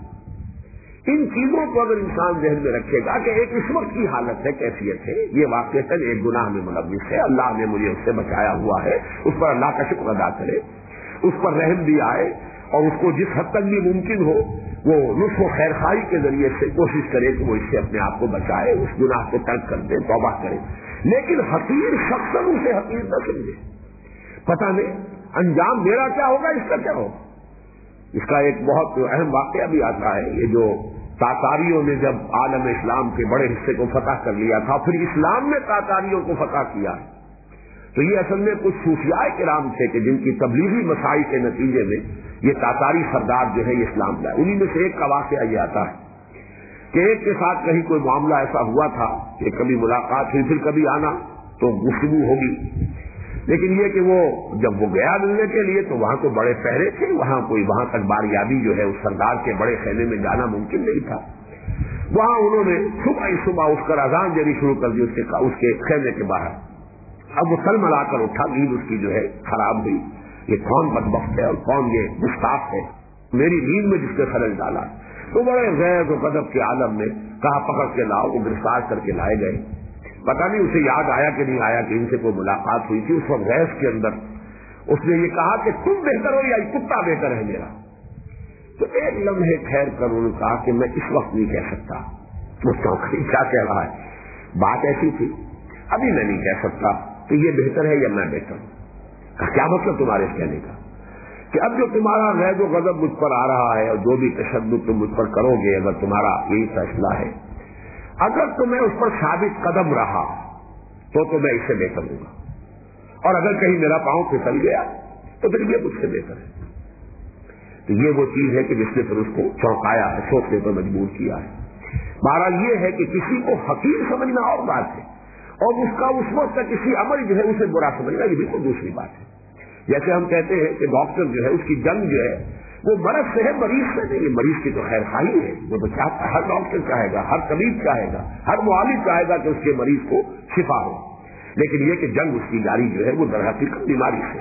ان چیزوں کو اگر انسان ذہن میں رکھے گا کہ ایک اس وقت کی حالت ہے، کیفیت ہے، یہ واقعتاً ایک گناہ میں ملوث ہے، اللہ نے مجھے اس سے بچایا ہوا ہے، اس پر اللہ کا شکر ادا کرے، اس پر رحم بھی آئے اور اس کو جس حد تک بھی ممکن ہو وہ لطف و خیر خواہی کے ذریعے سے کوشش کرے کہ وہ اس سے اپنے آپ کو بچائے، اس گناہ کو ترک کر دے، توبہ کرے. لیکن حقیر شخص اسے حقیر نہ سمجھے. پتہ نہیں انجام میرا کیا ہوگا، اس کا کیا ہوگا. اس کا ایک بہت اہم واقعہ بھی آتا ہے. یہ جو تاتاریوں نے جب عالم اسلام کے بڑے حصے کو فتح کر لیا تھا، پھر اسلام نے تاتاریوں کو فتح کیا، تو یہ اصل میں کچھ صوفیاء کرام تھے کہ جن کی تبلیغی مساعی کے نتیجے میں یہ تاتاری سردار جو ہے یہ اسلام لائے. انہی میں سے ایک کا واقعہ یہ آتا ہے کہ ایک کے ساتھ کہیں کوئی معاملہ ایسا ہوا تھا کہ کبھی ملاقات ہوئی، پھر کبھی آنا تو گفتگو ہوگی، لیکن یہ کہ وہ جب وہ گیا ملنے کے لیے تو وہاں تو بڑے پہرے تھے، وہاں تک باریابی جو ہے اس سردار کے بڑے خیمے میں جانا ممکن نہیں تھا. وہاں انہوں نے صبح اٹھ کر اذان دینی شروع کر دی اس کے خیمے کے باہر. اب وہ سل ملا کر اٹھا، نیند اس کی جو ہے خراب ہوئی. یہ کون بدبخت ہے اور کون یہ گستاخ ہے، میری نیند میں جس نے خلل ڈالا. تو بڑے غیظ و غضب کے عالم میں کہا پکڑ کے لاؤ. وہ گرفتار کر کے لائے گئے. پتہ نہیں اسے یاد آیا کہ نہیں آیا کہ ان سے کوئی ملاقات ہوئی تھی. اس وقت غیظ کے اندر اس نے یہ کہا کہ تم بہتر ہو یا کتا بہتر ہے میرا. تو ایک لمحے ٹھہر کر انہوں نے کہا کہ میں اس وقت نہیں کہہ سکتا. کیا کہہ رہا ہے، بات ایسی تھی، ابھی میں نہیں کہہ سکتا کہ یہ بہتر ہے یا میں بہتر ہوں. کیا مطلب تمہارے اس کہنے کا کہ اب جو تمہارا غیظ و غضب مجھ پر آ رہا ہے اور جو بھی تشدد تم مجھ پر کرو گے، اگر تمہارا یہی فیصلہ ہے، اگر تمہیں اس پر ثابت قدم رہا تو میں اس سے بہتر ہوں گا، اور اگر کہیں میرا پاؤں پھسل گیا تو پھر یہ مجھ سے بہتر ہے. تو یہ وہ چیز ہے کہ جس نے پھر اس کو چونکایا ہے, سوچنے پر مجبور کیا ہے. بہرحال یہ ہے کہ کسی کو حقیر سمجھنا اور بات ہے, اور اس کا اس وقت کا کسی عمل جو ہے اسے برا سمجھنا یہ بالکل دوسری بات ہے. جیسے ہم کہتے ہیں کہ ڈاکٹر جو ہے اس کی جنگ جو ہے وہ مرض سے ہے, مریض سے نہیں. مریض کی تو خیر خواہی ہے, وہ تو چاہتا, ہر ڈاکٹر چاہے گا, ہر طبیب چاہے گا, ہر معالج چاہے گا کہ اس کے مریض کو شفا ہو. لیکن یہ کہ جنگ اس کی جاری جو ہے وہ در حقیقت بیماری سے.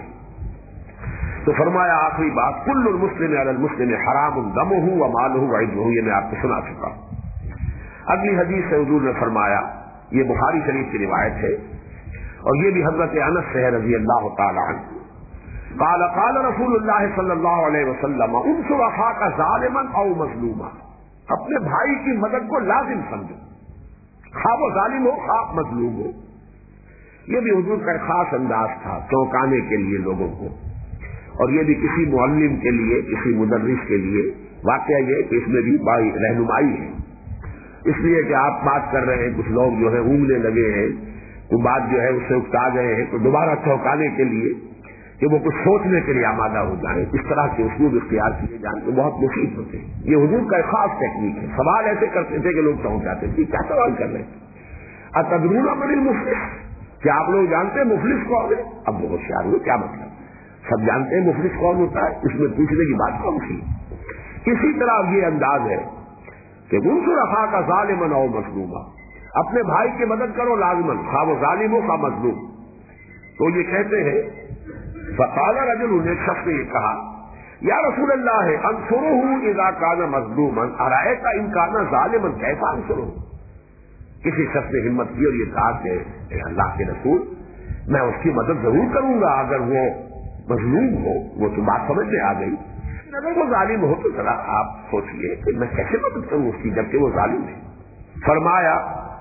تو فرمایا آخری بات, کل المسلم علی المسلم حرام دمہ و مالہ و عرضہ, یہ میں آپ کو سنا چکا. اگلی حدیث سے حضور نے فرمایا, یہ بخاری شریف کی روایت ہے اور یہ بھی حضرت انس سے ہے رضی اللہ تعالی عنہ. قال قال رسول اللہ صلی اللہ علیہ وسلم انصر اخاک ظالما او مظلوما, اپنے بھائی کی مدد کو لازم سمجھو, خواہ وہ ظالم ہو خواہ مظلوم ہو. یہ بھی حضور کا خاص انداز تھا چونکانے کے لیے لوگوں کو, اور یہ بھی کسی معلم کے لیے, کسی مدرس کے لیے. واقعہ یہ کہ اس میں بھی بڑی رہنمائی ہے, اس لیے کہ آپ بات کر رہے ہیں, کچھ لوگ جو ہے اونگنے لگے ہیں, کوئی بات جو ہے اس سے اکتا گئے ہیں, تو دوبارہ چونکانے کے لیے کہ وہ کچھ سوچنے کے لیے آمادہ ہو جائیں, اس طرح کے اسلوب اختیار کیے جائیں تو بہت مفید ہوتے ہیں. یہ حضور کا ایک خاص ٹیکنیک ہے. سوال ایسے کرتے تھے کہ لوگ چونک جاتے تھے, کیا سوال کر رہے ہیں, اتدرون من المفلس, کیا آپ لوگ جانتے ہیں مفلس کون ہے؟ اب وہ ہوشیار ہو, کیا مطلب, سب جانتے ہیں مفلس کون ہوتا ہے, اس میں پوچھنے کی بات کون سی. اسی طرح یہ انداز ہے کہ انصر اخاک ظالما او مظلوما, اپنے بھائی کی مدد کرو لازمن, خواہ وہ ظالم ہو خواہ مظلوم. تو یہ کہتے ہیں فقال رجل, ایک شخص نے یہ کہا یا رسول اللہ انصرہ اذا کان مظلوما ارأیت ان کان ظالما کیف انصرہ. کسی شخص نے ہمت کی اور یہ کہا کہ اے اللہ کے رسول, میں اس کی مدد ضرور کروں گا اگر وہ مظلوم ہو. وہ تو بات سمجھ میں آ گئی, اگر وہ ظالم ہو تو ذرا آپ سوچئے کہ میں کیسے مدد کروں اس کی جبکہ وہ ظالم ہے. فرمایا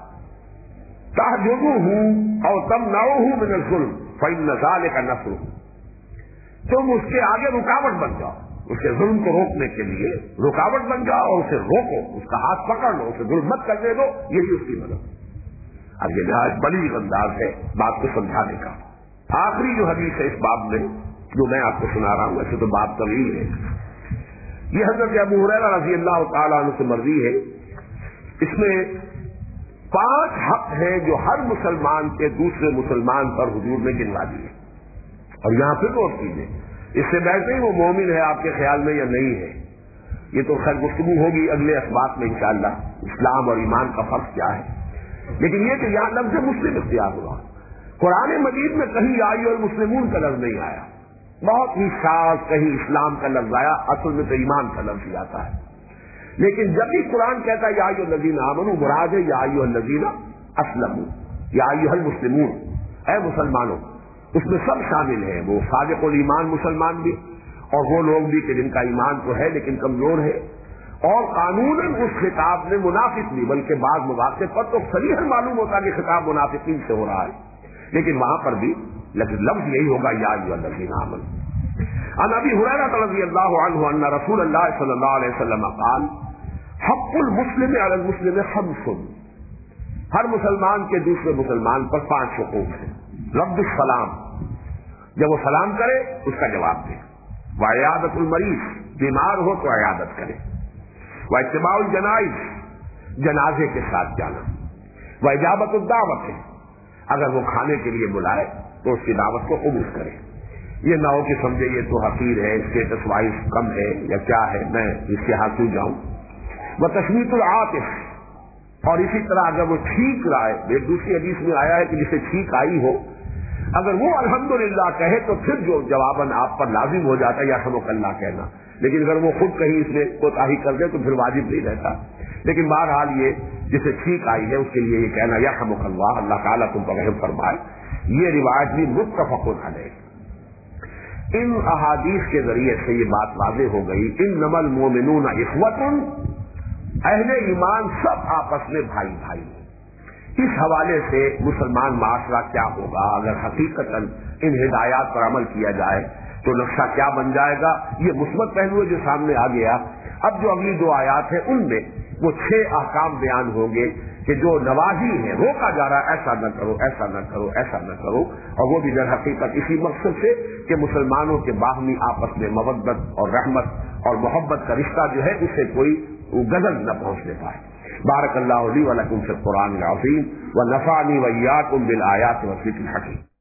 تحجبہ او تمنعہ من الظلم فإن ذلک نصرہ, تم اس کے آگے رکاوٹ بن جاؤ, اس کے ظلم کو روکنے کے لیے رکاوٹ بن جاؤ اور اسے روکو, اس کا ہاتھ پکڑ لو, اسے ظلم مت کرنے دو, یہی اس کی مدد. اب یہ نہایت بڑی انداز ہے بات کو سمجھانے کا. آخری جو حدیث ہے اس باب میں جو میں آپ کو سنا رہا ہوں, ویسے تو باب طویل ہے, یہ حضرت ابو ہریرہ رضی اللہ تعالیٰ عنہ سے مروی ہے. اس میں 5 حق ہیں جو ہر مسلمان کے دوسرے مسلمان پر حضور نے گنوا دیے. اور یہاں پھر غور کیجیے, اس سے بحث نہیں وہ مومن ہے آپ کے خیال میں یا نہیں ہے, یہ تو خیر گفتگو ہوگی اگلے اسباق میں انشاءاللہ, اسلام اور ایمان کا فرق کیا ہے. لیکن یہ کہ یہاں لفظ مسلم اختیار ہوا, قرآن مجید میں کہیں یا ایھا المسلمون کا لفظ نہیں آیا, بہت ہی شاذ کہیں اسلام کا لفظ آیا, اصل میں تو ایمان کا لفظ ہی آتا ہے. لیکن جب بھی قرآن کہتا ہے یا ایھا الذین آمنوا, مراد ہے یا ایھا الذین اسلموا, یا ایھا المسلمون, اے مسلمانوں. اس میں سب شامل ہیں, وہ صادق الایمان مسلمان بھی اور وہ لوگ بھی کہ جن کا ایمان تو ہے لیکن کمزور ہے. اور قانوناً اس خطاب میں منافق بھی, بلکہ بعض مواقع پر تو صریحاً معلوم ہوتا کہ خطاب منافقین سے ہو رہا ہے, لیکن وہاں پر بھی لفظ یہی ہوگا یا ایھا الذین آمنوا. عن ابی ہریرہ رضی اللہ عنہ ان رسول اللہ صلی اللہ علیہ وسلم قال حق المسلم علی المسلم خمس, ہر مسلمان کے دوسرے مسلمان پر 5 حقوق ہیں. رد السلام, جب وہ سلام کرے اس کا جواب دے. وعیادت المریض, بیمار ہو تو عیادت کرے. واتباع الجنائز, جنازے کے ساتھ جانا. واجابت الدعوت, اگر وہ کھانے کے لیے بلائے تو اس کی دعوت کو قبول کرے. یہ نہ ہو کہ سمجھے یہ تو حقیر ہے, اسٹیٹس وائز کم ہے یا کیا ہے, میں اس کے ہاتھ جاؤں. وتشمیت العاطف, اور اسی طرح اگر وہ چھینک رہا ہے, ایک دوسری حدیث میں آیا ہے کہ جسے چھینک آئی ہو, اگر وہ الحمدللہ کہے تو پھر جو جواباً آپ پر لازم ہو جاتا ہے یرحمک اللہ کہنا. لیکن اگر وہ خود کہیں اس میں کوتاہی کر دے تو پھر واجب نہیں رہتا. لیکن بہرحال یہ جسے چھینک آئی ہے اس کے لیے یہ کہنا یرحمک اللہ, اللہ تعالیٰ تم پر رحم فرمائے. یہ روایت بھی متفق علیہ. ان احادیث کے ذریعے سے یہ بات واضح ہو گئی, انما المؤمنون اخوۃ, اہل ایمان سب آپس میں بھائی بھائی. اس حوالے سے مسلمان معاشرہ کیا ہوگا اگر حقیقتاً ان ہدایات پر عمل کیا جائے تو نقشہ کیا بن جائے گا, یہ مثبت پہلو ہے جو سامنے آ گیا. اب جو اگلی 2 آیات ہیں ان میں وہ 6 احکام بیان ہوں گے کہ جو نواہی ہے، روکا جا رہا ہے ایسا نہ کرو، ایسا نہ کرو، ایسا نہ کرو، اور وہ بھی در حقیقت اسی مقصد سے کہ مسلمانوں کے باہمی آپس میں مودت اور رحمت اور محبت کا رشتہ جو ہے اسے کوئی غزل نہ پہنچنے پائے۔ بارک اللہ لی و لکم فی القرآن العظیم ونفعنی وإیاکم بالآیات والذکر الحکیم۔